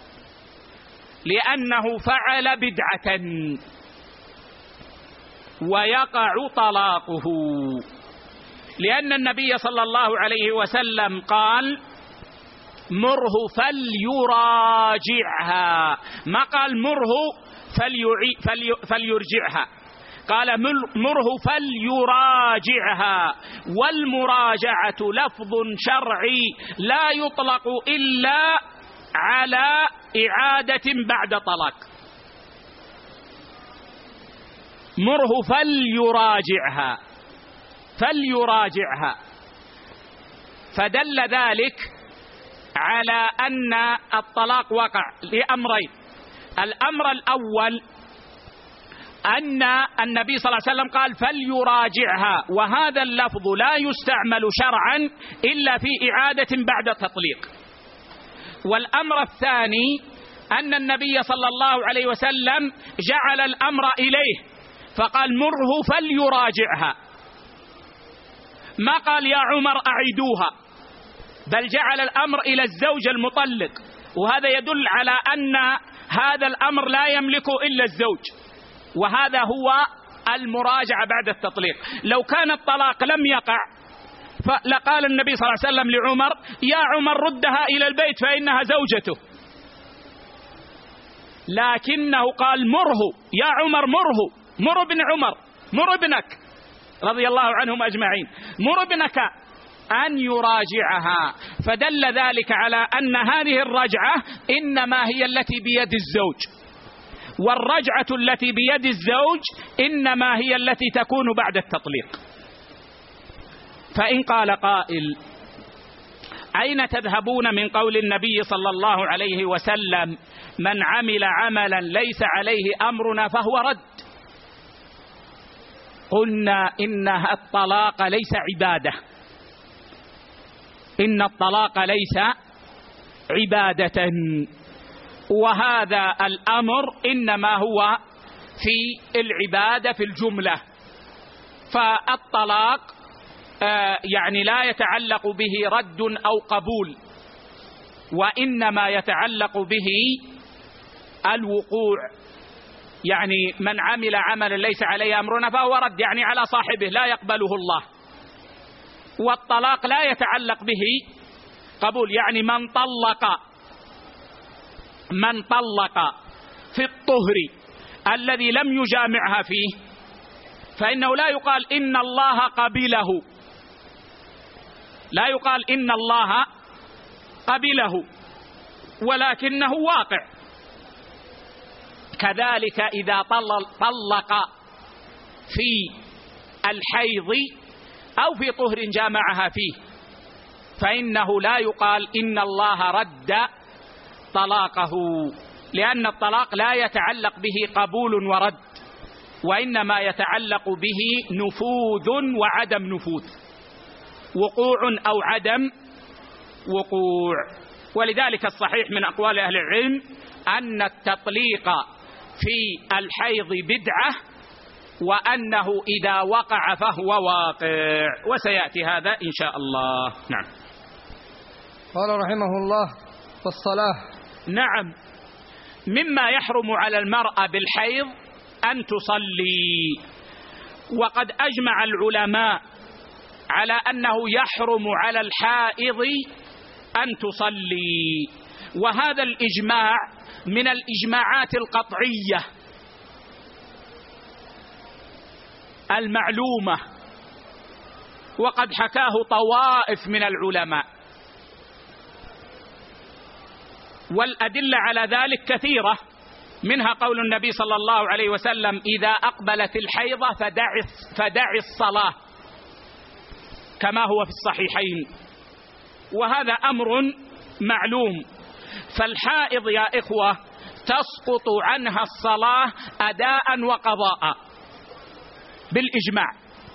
Speaker 1: لأنه فعل بدعة ويقع طلاقه، لأن النبي صلى الله عليه وسلم قال: مره فليراجعها، ما قال مره فليرجعها، قال مره فليراجعها. والمراجعة لفظ شرعي لا يطلق إلا على إعادة بعد طلاق. مره فليراجعها، فليراجعها. فدل ذلك على أن الطلاق وقع لأمرين. الأمر الأول أن النبي صلى الله عليه وسلم قال: فليراجعها، وهذا اللفظ لا يستعمل شرعا إلا في إعادة بعد تطليق. والأمر الثاني أن النبي صلى الله عليه وسلم جعل الأمر إليه، فقال: مره فليراجعها، ما قال: يا عمر أعيدوها، بل جعل الأمر إلى الزوج المطلق. وهذا يدل على أن هذا الأمر لا يملكه إلا الزوج، وهذا هو المراجعة بعد التطليق. لو كان الطلاق لم يقع فلقال النبي صلى الله عليه وسلم لعمر: يا عمر ردها إلى البيت فإنها زوجته. لكنه قال مره يا عمر، مر ابن عمر، مر ابنك رضي الله عنهم أجمعين، مر ابنك أن يراجعها. فدل ذلك على أن هذه الرجعة إنما هي التي بيد الزوج، والرجعة التي بيد الزوج إنما هي التي تكون بعد التطليق. فإن قال قائل أين تذهبون من قول النبي صلى الله عليه وسلم من عمل عملا ليس عليه أمرنا فهو رد؟ قلنا إن الطلاق ليس عبادة، إن الطلاق ليس عبادة، وهذا الأمر إنما هو في العبادة في الجملة. فالطلاق يعني لا يتعلق به رد أو قبول، وإنما يتعلق به الوقوع. يعني من عمل عملا ليس عليه أمرنا فهو رد، يعني على صاحبه لا يقبله الله. والطلاق لا يتعلق به قبول، يعني من طلق في الطهر الذي لم يجامعها فيه فإنه لا يقال إن الله قبله، لا يقال إن الله قبله، ولكنه واقع. كذلك إذا طلق في الحيض أو في طهر جامعها فيه فإنه لا يقال إن الله رد طلاقه، لأن الطلاق لا يتعلق به قبول ورد، وإنما يتعلق به نفوذ وعدم نفوذ، وقوع أو عدم وقوع. ولذلك الصحيح من أقوال أهل العلم أن التطليق في الحيض بدعة، وأنه إذا وقع فهو واقع، وسيأتي هذا إن شاء الله. نعم.
Speaker 2: قال رحمه الله: والصلاة.
Speaker 1: نعم، مما يحرم على المرأة بالحيض أن تصلي، وقد أجمع العلماء على أنه يحرم على الحائض أن تصلي، وهذا الإجماع من الإجماعات القطعية المعلومة، وقد حكاه طوائف من العلماء، والأدلة على ذلك كثيرة، منها قول النبي صلى الله عليه وسلم: إذا أقبلت الحيضة فدع الصلاة، كما هو في الصحيحين، وهذا أمر معلوم. فالحائض يا إخوة تسقط عنها الصلاة أداء وقضاء بالإجماع،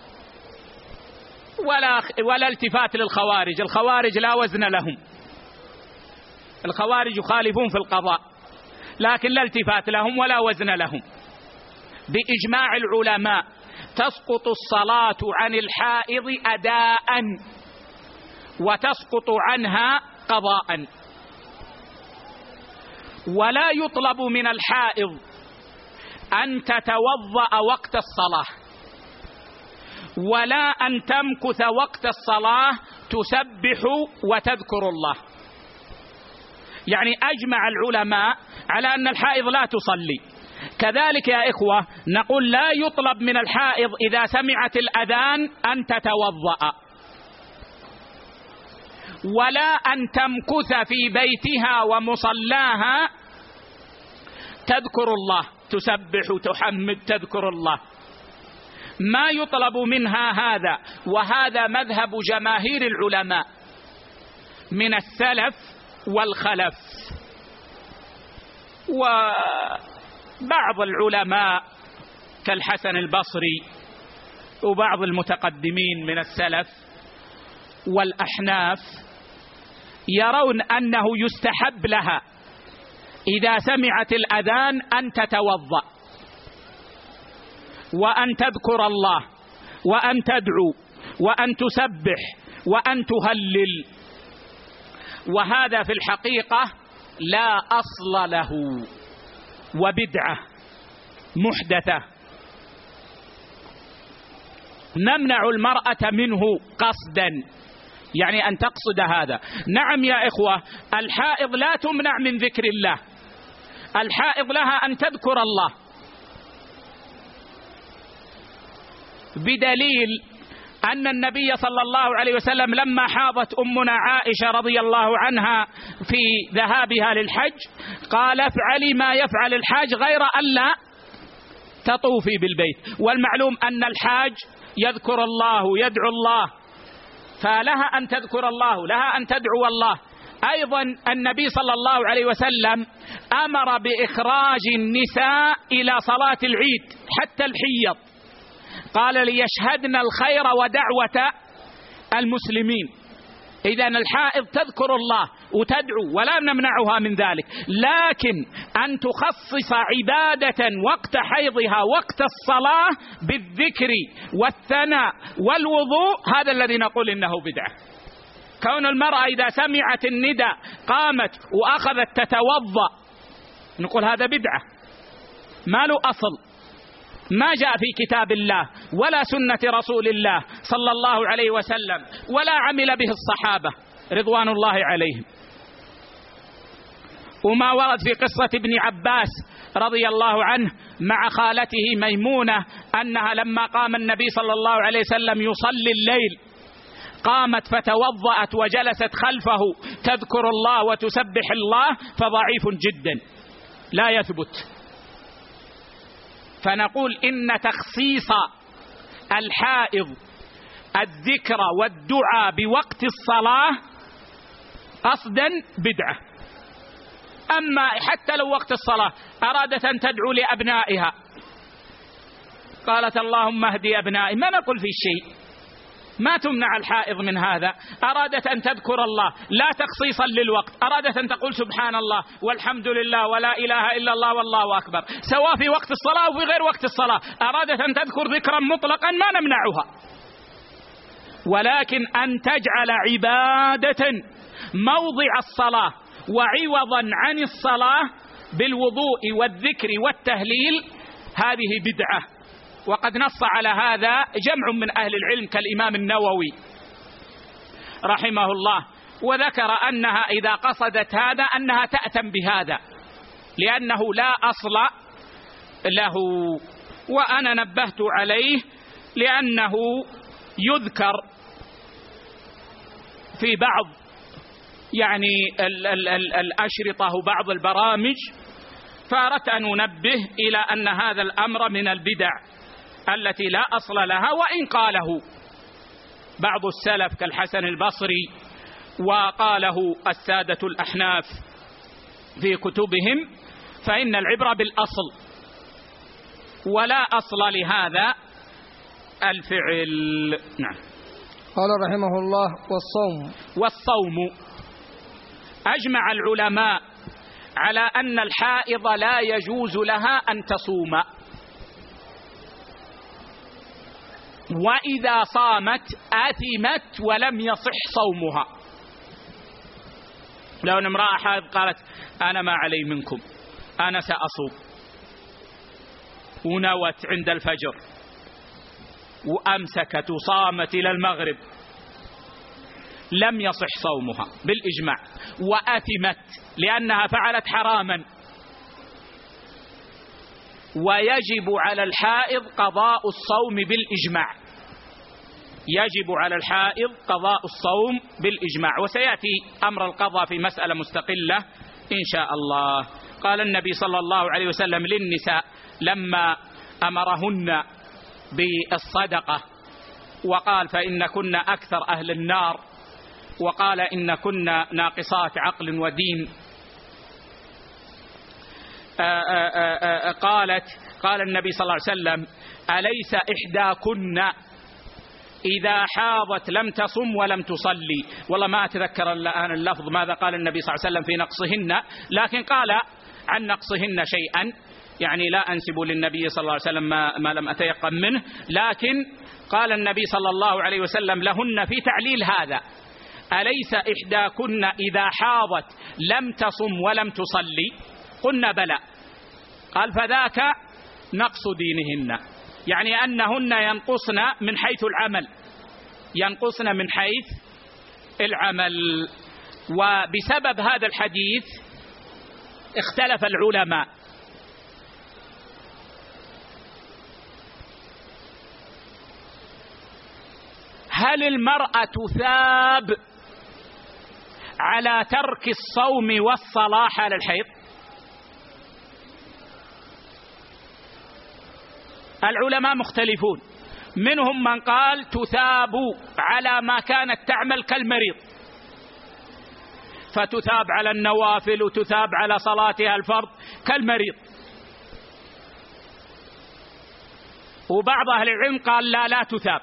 Speaker 1: ولا التفات للخوارج. الخوارج لا وزن لهم، الخوارج يخالفون في القضاء، لكن لا التفات لهم ولا وزن لهم. بإجماع العلماء تسقط الصلاة عن الحائض أداء، وتسقط عنها قضاء. ولا يطلب من الحائض أن تتوضأ وقت الصلاة، ولا أن تمكث وقت الصلاة تسبح وتذكر الله. يعني أجمع العلماء على أن الحائض لا تصلي. كذلك يا إخوة نقول لا يطلب من الحائض إذا سمعت الأذان أن تتوضأ، ولا أن تمكث في بيتها ومصلاها تذكر الله، تسبح تحمد تذكر الله، ما يطلب منها هذا. وهذا مذهب جماهير العلماء من السلف والخلف. وبعض العلماء كالحسن البصري وبعض المتقدمين من السلف والأحناف يرون أنه يستحب لها إذا سمعت الأذان أن تتوضأ، وأن تذكر الله، وأن تدعو، وأن تسبح، وأن تهلل. وهذا في الحقيقة لا أصل له، وبدعة محدثة نمنع المرأة منه قصدا، يعني أن تقصد هذا. نعم يا إخوة، الحائض لا تمنع من ذكر الله، الحائض لها أن تذكر الله، بدليل أن النبي صلى الله عليه وسلم لما حاضت أمنا عائشة رضي الله عنها في ذهابها للحج قال افعلي ما يفعل الحاج غير ألا تطوفي بالبيت، والمعلوم أن الحاج يذكر الله ويدعو الله، فلها أن تذكر الله، لها أن تدعو الله. أيضا النبي صلى الله عليه وسلم أمر بإخراج النساء إلى صلاة العيد حتى الحيض، قال ليشهدن الخير ودعوة المسلمين. إذن الحائض تذكر الله وتدعو ولا نمنعها من ذلك، لكن أن تخصص عبادة وقت حيضها وقت الصلاة بالذكر والثناء والوضوء، هذا الذي نقول إنه بدعة. كون المرأة إذا سمعت النداء قامت وأخذت تتوضأ نقول هذا بدعة ما له أصل، ما جاء في كتاب الله ولا سنة رسول الله صلى الله عليه وسلم ولا عمل به الصحابة رضوان الله عليهم. وما ورد في قصة ابن عباس رضي الله عنه مع خالته ميمونة أنها لما قام النبي صلى الله عليه وسلم يصلي الليل قامت فتوضأت وجلست خلفه تذكر الله وتسبح الله، فضعيف جدا لا يثبت. فنقول إن تخصيص الحائض الذكر والدعاء بوقت الصلاة قصدا بدعة. أما حتى لو وقت الصلاة أرادت أن تدعو لأبنائها قالت اللهم اهدي أبنائي، ما نقول في شيء، ما تمنع الحائض من هذا. أرادت أن تذكر الله لا تخصيصا للوقت، أرادت أن تقول سبحان الله والحمد لله ولا إله إلا الله والله أكبر، سواء في وقت الصلاة وفي غير وقت الصلاة. أرادت أن تذكر ذكرا مطلقا ما نمنعها، ولكن أن تجعل عبادة موضع الصلاة وعوضا عن الصلاة بالوضوء والذكر والتهليل هذه بدعة. وقد نص على هذا جمع من أهل العلم كالإمام النووي رحمه الله، وذكر أنها إذا قصدت هذا أنها تأتم بهذا لأنه لا أصل له. وأنا نبهت عليه لأنه يذكر في بعض الأشرطة وبعض البرامج، فأردت أن أنبه إلى أن هذا الأمر من البدع التي لا أصل لها، وإن قاله بعض السلف كالحسن البصري وقاله السادة الأحناف في كتبهم، فإن العبرة بالأصل ولا أصل لهذا الفعل. نعم.
Speaker 2: قال رحمه الله
Speaker 1: والصوم أجمع العلماء على أن الحائض لا يجوز لها أن تصوم، وإذا صامت آثمت ولم يصح صومها. لو أن امرأة حائض قالت أنا ما علي منكم أنا سأصوم ونوت عند الفجر وأمسكت وصامت إلى المغرب لم يصح صومها بالإجماع، وآثمت لأنها فعلت حراما. ويجب على الحائض قضاء الصوم بالإجماع، يجب على الحائض قضاء الصوم بالإجماع، وسيأتي أمر القضاء في مسألة مستقلة إن شاء الله. قال النبي صلى الله عليه وسلم للنساء لما أمرهن بالصدقة وقال فإن كن أكثر أهل النار، وقال إن كن ناقصات عقل ودين، قال النبي صلى الله عليه وسلم أليس إحداكن إذا حاضت لم تصم ولم تصلي؟ والله ما أتذكر الآن اللفظ ماذا قال النبي صلى الله عليه وسلم في نقصهن، لكن قال عن نقصهن شيئا يعني لا أنسب للنبي صلى الله عليه وسلم ما لم أتيقن منه، لكن قال النبي صلى الله عليه وسلم لهن في تعليل هذا أليس إحداكن إذا حاضت لم تصم ولم تصلي؟ قلنا بلى. قال فذاك نقص دينهن، يعني أنهن ينقصن من حيث العمل، ينقصن من حيث العمل. وبسبب هذا الحديث اختلف العلماء هل المرأة تثاب على ترك الصوم والصلاة حال الحيض؟ العلماء مختلفون، منهم من قال تثاب على ما كانت تعمل كالمريض، فتثاب على النوافل وتثاب على صلاتها الفرض كالمريض. وبعض أهل العلم قال لا تثاب،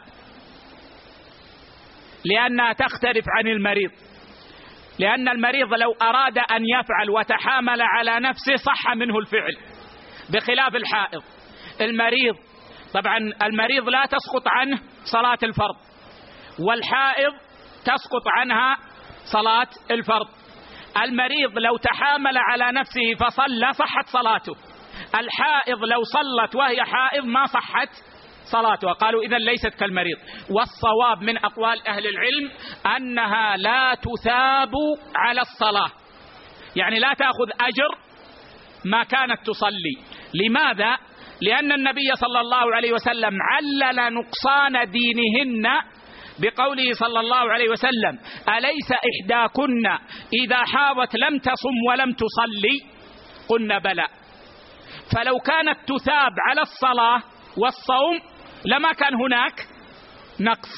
Speaker 1: لأنها تختلف عن المريض، لأن المريض لو أراد أن يفعل وتحامل على نفسه صح منه الفعل، بخلاف الحائض. المريض طبعا المريض لا تسقط عنه صلاة الفرض، والحائض تسقط عنها صلاة الفرض. المريض لو تحامل على نفسه فصلى صحت صلاته، الحائض لو صلت وهي حائض ما صحت صلاته، قالوا إذن ليست كالمريض. والصواب من أقوال أهل العلم أنها لا تثاب على الصلاة، يعني لا تأخذ أجر ما كانت تصلي. لماذا؟ لأن النبي صلى الله عليه وسلم علل نقصان دينهن بقوله صلى الله عليه وسلم: أليس إحداكن إذا حاضت لم تصم ولم تصلي؟ قلنا بلى. فلو كانت تثاب على الصلاة والصوم لما كان هناك نقص،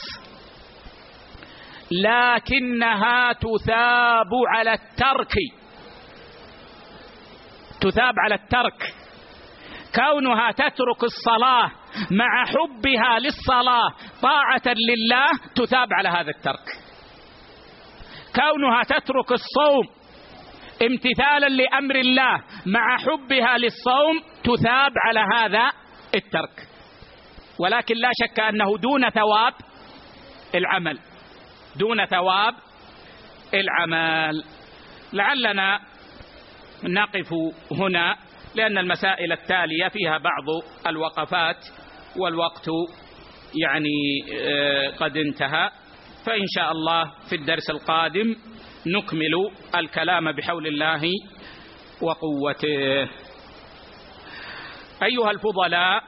Speaker 1: لكنها تثاب على الترك، تثاب على الترك. كونها تترك الصلاة مع حبها للصلاة طاعة لله تثاب على هذا الترك. كونها تترك الصوم امتثالا لأمر الله مع حبها للصوم تثاب على هذا الترك، ولكن لا شك أنه دون ثواب العمل، دون ثواب العمل. لعلنا نقف هنا لأن المسائل التالية فيها بعض الوقفات والوقت يعني قد انتهى، فإن شاء الله في الدرس القادم نكمل الكلام بحول الله وقوته. أيها الفضلاء،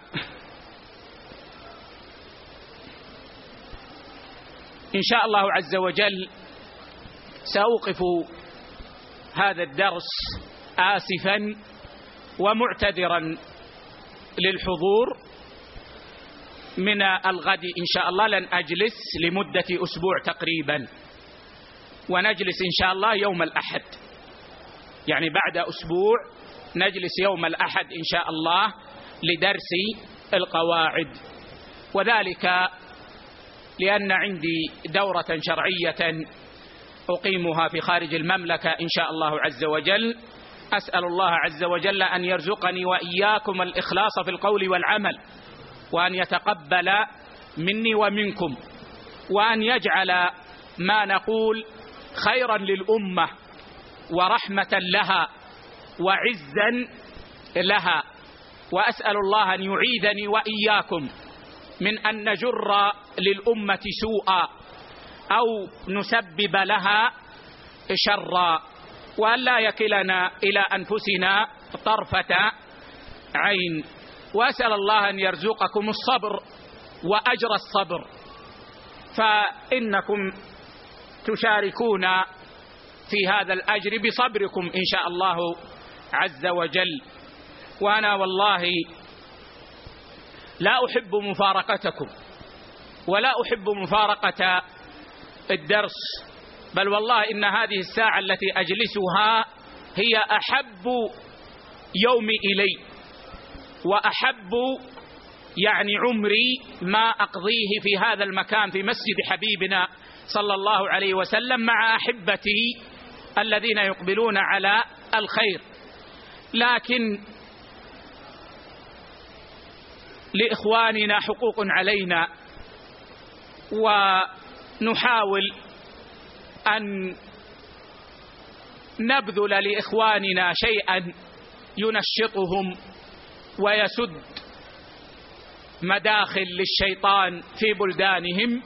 Speaker 1: إن شاء الله عز وجل سأوقف هذا الدرس آسفا ومعتذرا للحضور. من الغد إن شاء الله لن أجلس لمدة أسبوع تقريبا، ونجلس إن شاء الله يوم الأحد، يعني بعد أسبوع نجلس يوم الأحد إن شاء الله لدرس القواعد، وذلك لأن عندي دورة شرعية أقيمها في خارج المملكة إن شاء الله عز وجل. أسأل الله عز وجل أن يرزقني وإياكم الإخلاص في القول والعمل، وأن يتقبل مني ومنكم، وأن يجعل ما نقول خيرا للأمة ورحمة لها وعزا لها. وأسأل الله أن يعيذني وإياكم من أن نجر للأمة سوءا أو نسبب لها شرا، وأن لا يكلنا إلى أنفسنا طرفة عين. وأسأل الله أن يرزقكم الصبر وأجر الصبر، فإنكم تشاركون في هذا الأجر بصبركم إن شاء الله عز وجل. وأنا والله لا أحب مفارقتكم ولا أحب مفارقة الدرس، بل والله إن هذه الساعة التي أجلسها هي أحب يوم إلي وأحب يعني عمري ما أقضيه في هذا المكان في مسجد حبيبنا صلى الله عليه وسلم مع أحبتي الذين يقبلون على الخير. لكن لإخواننا حقوق علينا، ونحاول أن نبذل لإخواننا شيئا ينشطهم ويسد مداخل للشيطان في بلدانهم،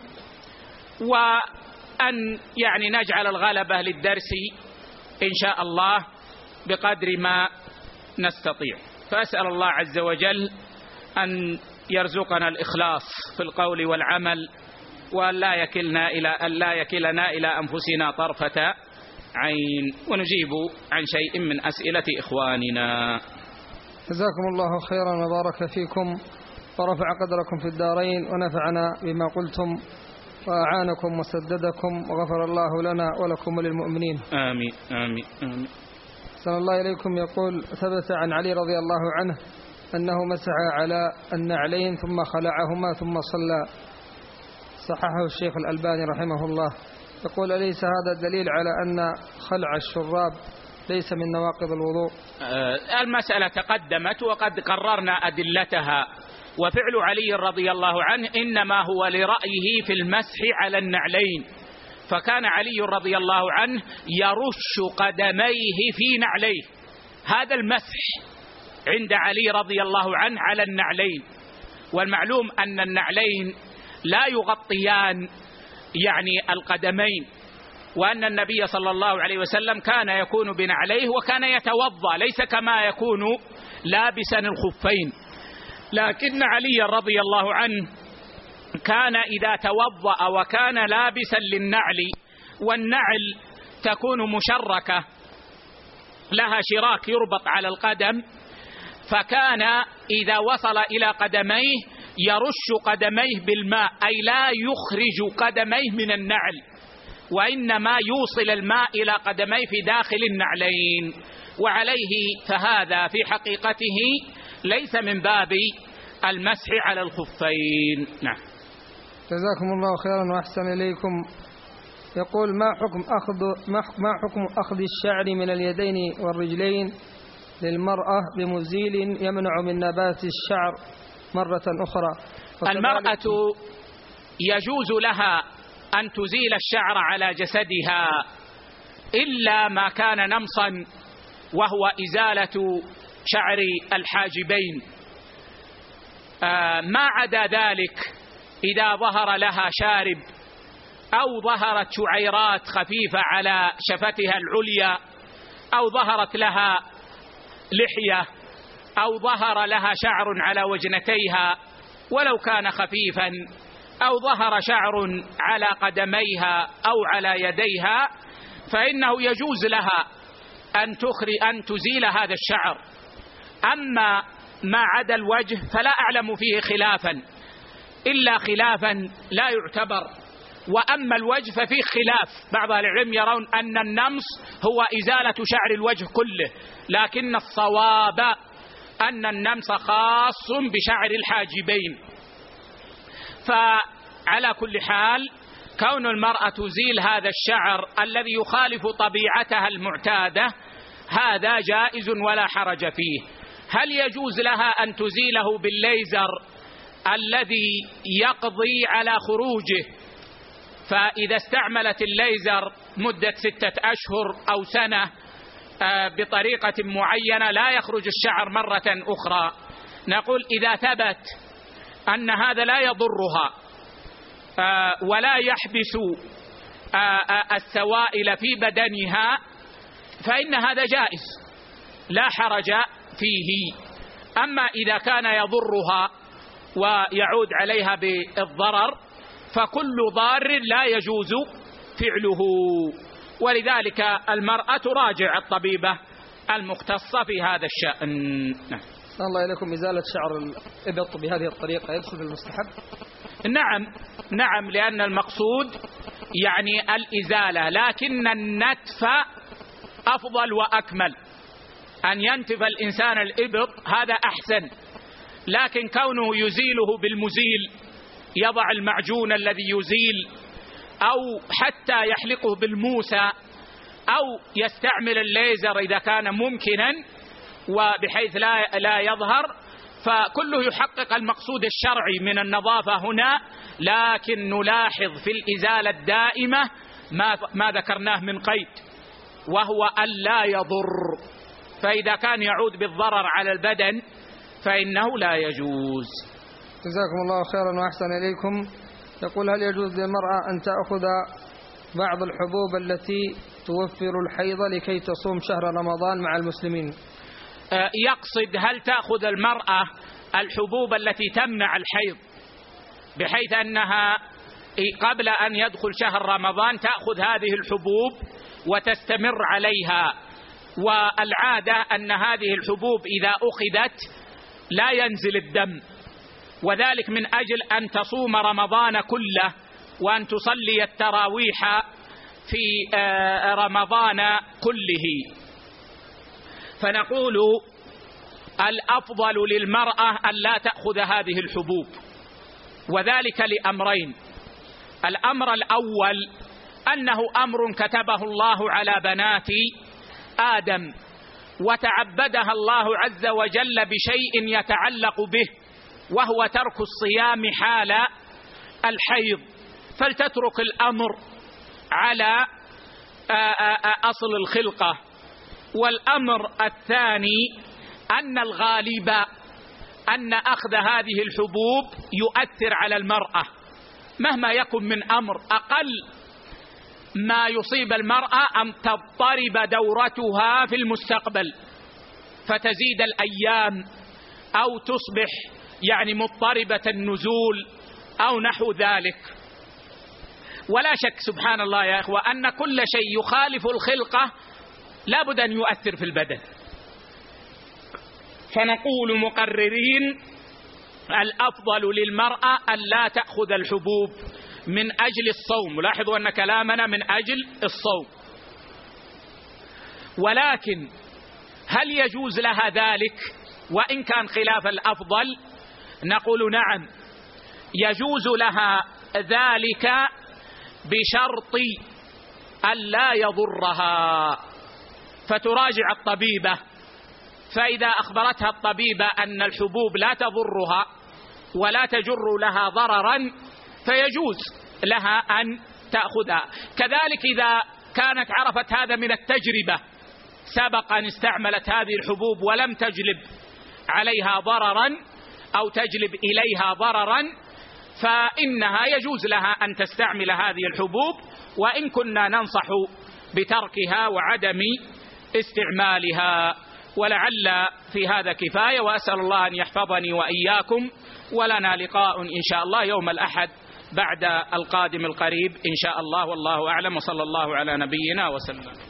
Speaker 1: وأن يعني نجعل الغلبة للدرس إن شاء الله بقدر ما نستطيع. فأسأل الله عز وجل أن يرزقنا الإخلاص في القول والعمل، وأن لا يكلنا إلى أنفسنا طرفة عين، ونجيب عن شيء من أسئلة إخواننا.
Speaker 2: جزاكم الله خيرا وبارك فيكم ورفع قدركم في الدارين، ونفعنا بما قلتم وأعانكم وسددكم، وغفر الله لنا ولكم وللمؤمنين.
Speaker 1: آمين آمين آمين.
Speaker 2: صلى الله إليكم. يقول: ثبت عن علي رضي الله عنه أنه مسح على النعلين ثم خلعهما ثم صلى، صححه الشيخ الألباني رحمه الله. يقول: أليس هذا دليل على أن خلع الشراب ليس من نواقض الوضوء؟
Speaker 1: المسألة تقدمت وقد قررنا أدلتها، وفعل علي رضي الله عنه إنما هو لرأيه في المسح على النعلين، فكان علي رضي الله عنه يرش قدميه في نعليه. هذا المسح عند علي رضي الله عنه على النعلين، والمعلوم أن النعلين لا يغطيان يعني القدمين، وأن النبي صلى الله عليه وسلم كان يكون بنعليه وكان يتوضأ، ليس كما يكون لابسا الخفين. لكن علي رضي الله عنه كان إذا توضأ وكان لابسا للنعل، والنعل تكون مشركة لها شراك يربط على القدم، فكان إذا وصل إلى قدميه يرش قدميه بالماء، أي لا يخرج قدميه من النعل، وإنما يوصل الماء إلى قدميه في داخل النعلين، وعليه فهذا في حقيقته ليس من باب المسح على الخفين. نعم.
Speaker 2: جزاكم الله خيرا وأحسن إليكم. يقول: ما حكم أخذ الشعر من اليدين والرجلين للمرأة بمزيل يمنع من نبات الشعر مرة أخرى؟
Speaker 1: المرأة يجوز لها أن تزيل الشعر على جسدها إلا ما كان نمصا، وهو إزالة شعر الحاجبين. ما عدا ذلك إذا ظهر لها شارب أو ظهرت شعيرات خفيفة على شفتها العليا، أو ظهرت لها لحية، أو ظهر لها شعر على وجنتيها ولو كان خفيفا، أو ظهر شعر على قدميها أو على يديها، فإنه يجوز لها أن تزيل هذا الشعر. أما ما عدا الوجه فلا أعلم فيه خلافا، إلا خلافا لا يعتبر. وأما الوجه ففيه خلاف، بعض العلم يرون أن النمص هو إزالة شعر الوجه كله، لكن الصواب أن النمص خاص بشعر الحاجبين. فعلى كل حال كون المرأة تزيل هذا الشعر الذي يخالف طبيعتها المعتادة هذا جائز ولا حرج فيه. هل يجوز لها أن تزيله بالليزر الذي يقضي على خروجه؟ فإذا استعملت الليزر مدة 6 أشهر أو سنة بطريقة معينة لا يخرج الشعر مرة أخرى، نقول إذا ثبت أن هذا لا يضرها ولا يحبس السوائل في بدنها فإن هذا جائز لا حرج فيه. أما إذا كان يضرها ويعود عليها بالضرر فكل ضار لا يجوز فعله، ولذلك المرأة تراجع الطبيبة المختصة في هذا الشأن.
Speaker 2: الله إليكم، إزالة شعر الإبط بهذه الطريقة يدخل في المستحب؟
Speaker 1: نعم، لأن المقصود يعني الإزالة، لكن النتف أفضل وأكمل. أن ينتف الإنسان الإبط هذا أحسن، لكن كونه يزيله بالمزيل، يضع المعجون الذي يزيل، أو حتى يحلقه بالموسى، أو يستعمل الليزر إذا كان ممكنا وبحيث لا يظهر، فكله يحقق المقصود الشرعي من النظافة هنا، لكن نلاحظ في الإزالة الدائمة ما ذكرناه من قيد، وهو ألا يضر. فإذا كان يعود بالضرر على البدن فإنه لا يجوز.
Speaker 2: جزاكم الله خيرا وأحسن إليكم. يقول: هل يجوز للمرأة أن تأخذ بعض الحبوب التي توفر الحيض لكي تصوم شهر رمضان مع المسلمين؟
Speaker 1: يقصد هل تأخذ المرأة الحبوب التي تمنع الحيض بحيث أنها قبل أن يدخل شهر رمضان تأخذ هذه الحبوب وتستمر عليها، والعادة أن هذه الحبوب إذا أخذت لا ينزل الدم، وذلك من أجل أن تصوم رمضان كله وأن تصلي التراويح في رمضان كله. فنقول الأفضل للمرأة أن لا تأخذ هذه الحبوب، وذلك لأمرين. الأمر الأول أنه أمر كتبه الله على بنات آدم وتعبدها الله عز وجل بشيء يتعلق به، وهو ترك الصيام حال الحيض، فلتترك الأمر على أصل الخلقة. والأمر الثاني أن الغالب أن أخذ هذه الحبوب يؤثر على المرأة مهما يكن من أمر. أقل ما يصيب المرأة أن تضطرب دورتها في المستقبل فتزيد الأيام أو تصبح مضطربة النزول أو نحو ذلك. ولا شك سبحان الله يا إخوة أن كل شيء يخالف الخلقة لا بد أن يؤثر في البدن. فنقول مقررين الأفضل للمرأة أن لا تأخذ الحبوب من أجل الصوم، لاحظوا أن كلامنا من أجل الصوم. ولكن هل يجوز لها ذلك وإن كان خلاف الأفضل؟ نقول نعم يجوز لها ذلك بشرط أن لا يضرها، فتراجع الطبيبة، فإذا أخبرتها الطبيبة أن الحبوب لا تضرها ولا تجر لها ضررا فيجوز لها أن تأخذها. كذلك إذا كانت عرفت هذا من التجربة، سبق أن استعملت هذه الحبوب ولم تجلب عليها ضررا أو تجلب إليها ضررا، فإنها يجوز لها أن تستعمل هذه الحبوب، وإن كنا ننصح بتركها وعدم استعمالها. ولعل في هذا كفاية، وأسأل الله أن يحفظني وإياكم، ولنا لقاء إن شاء الله يوم الأحد بعد القادم القريب إن شاء الله، والله أعلم، وصلى الله على نبينا وسلم.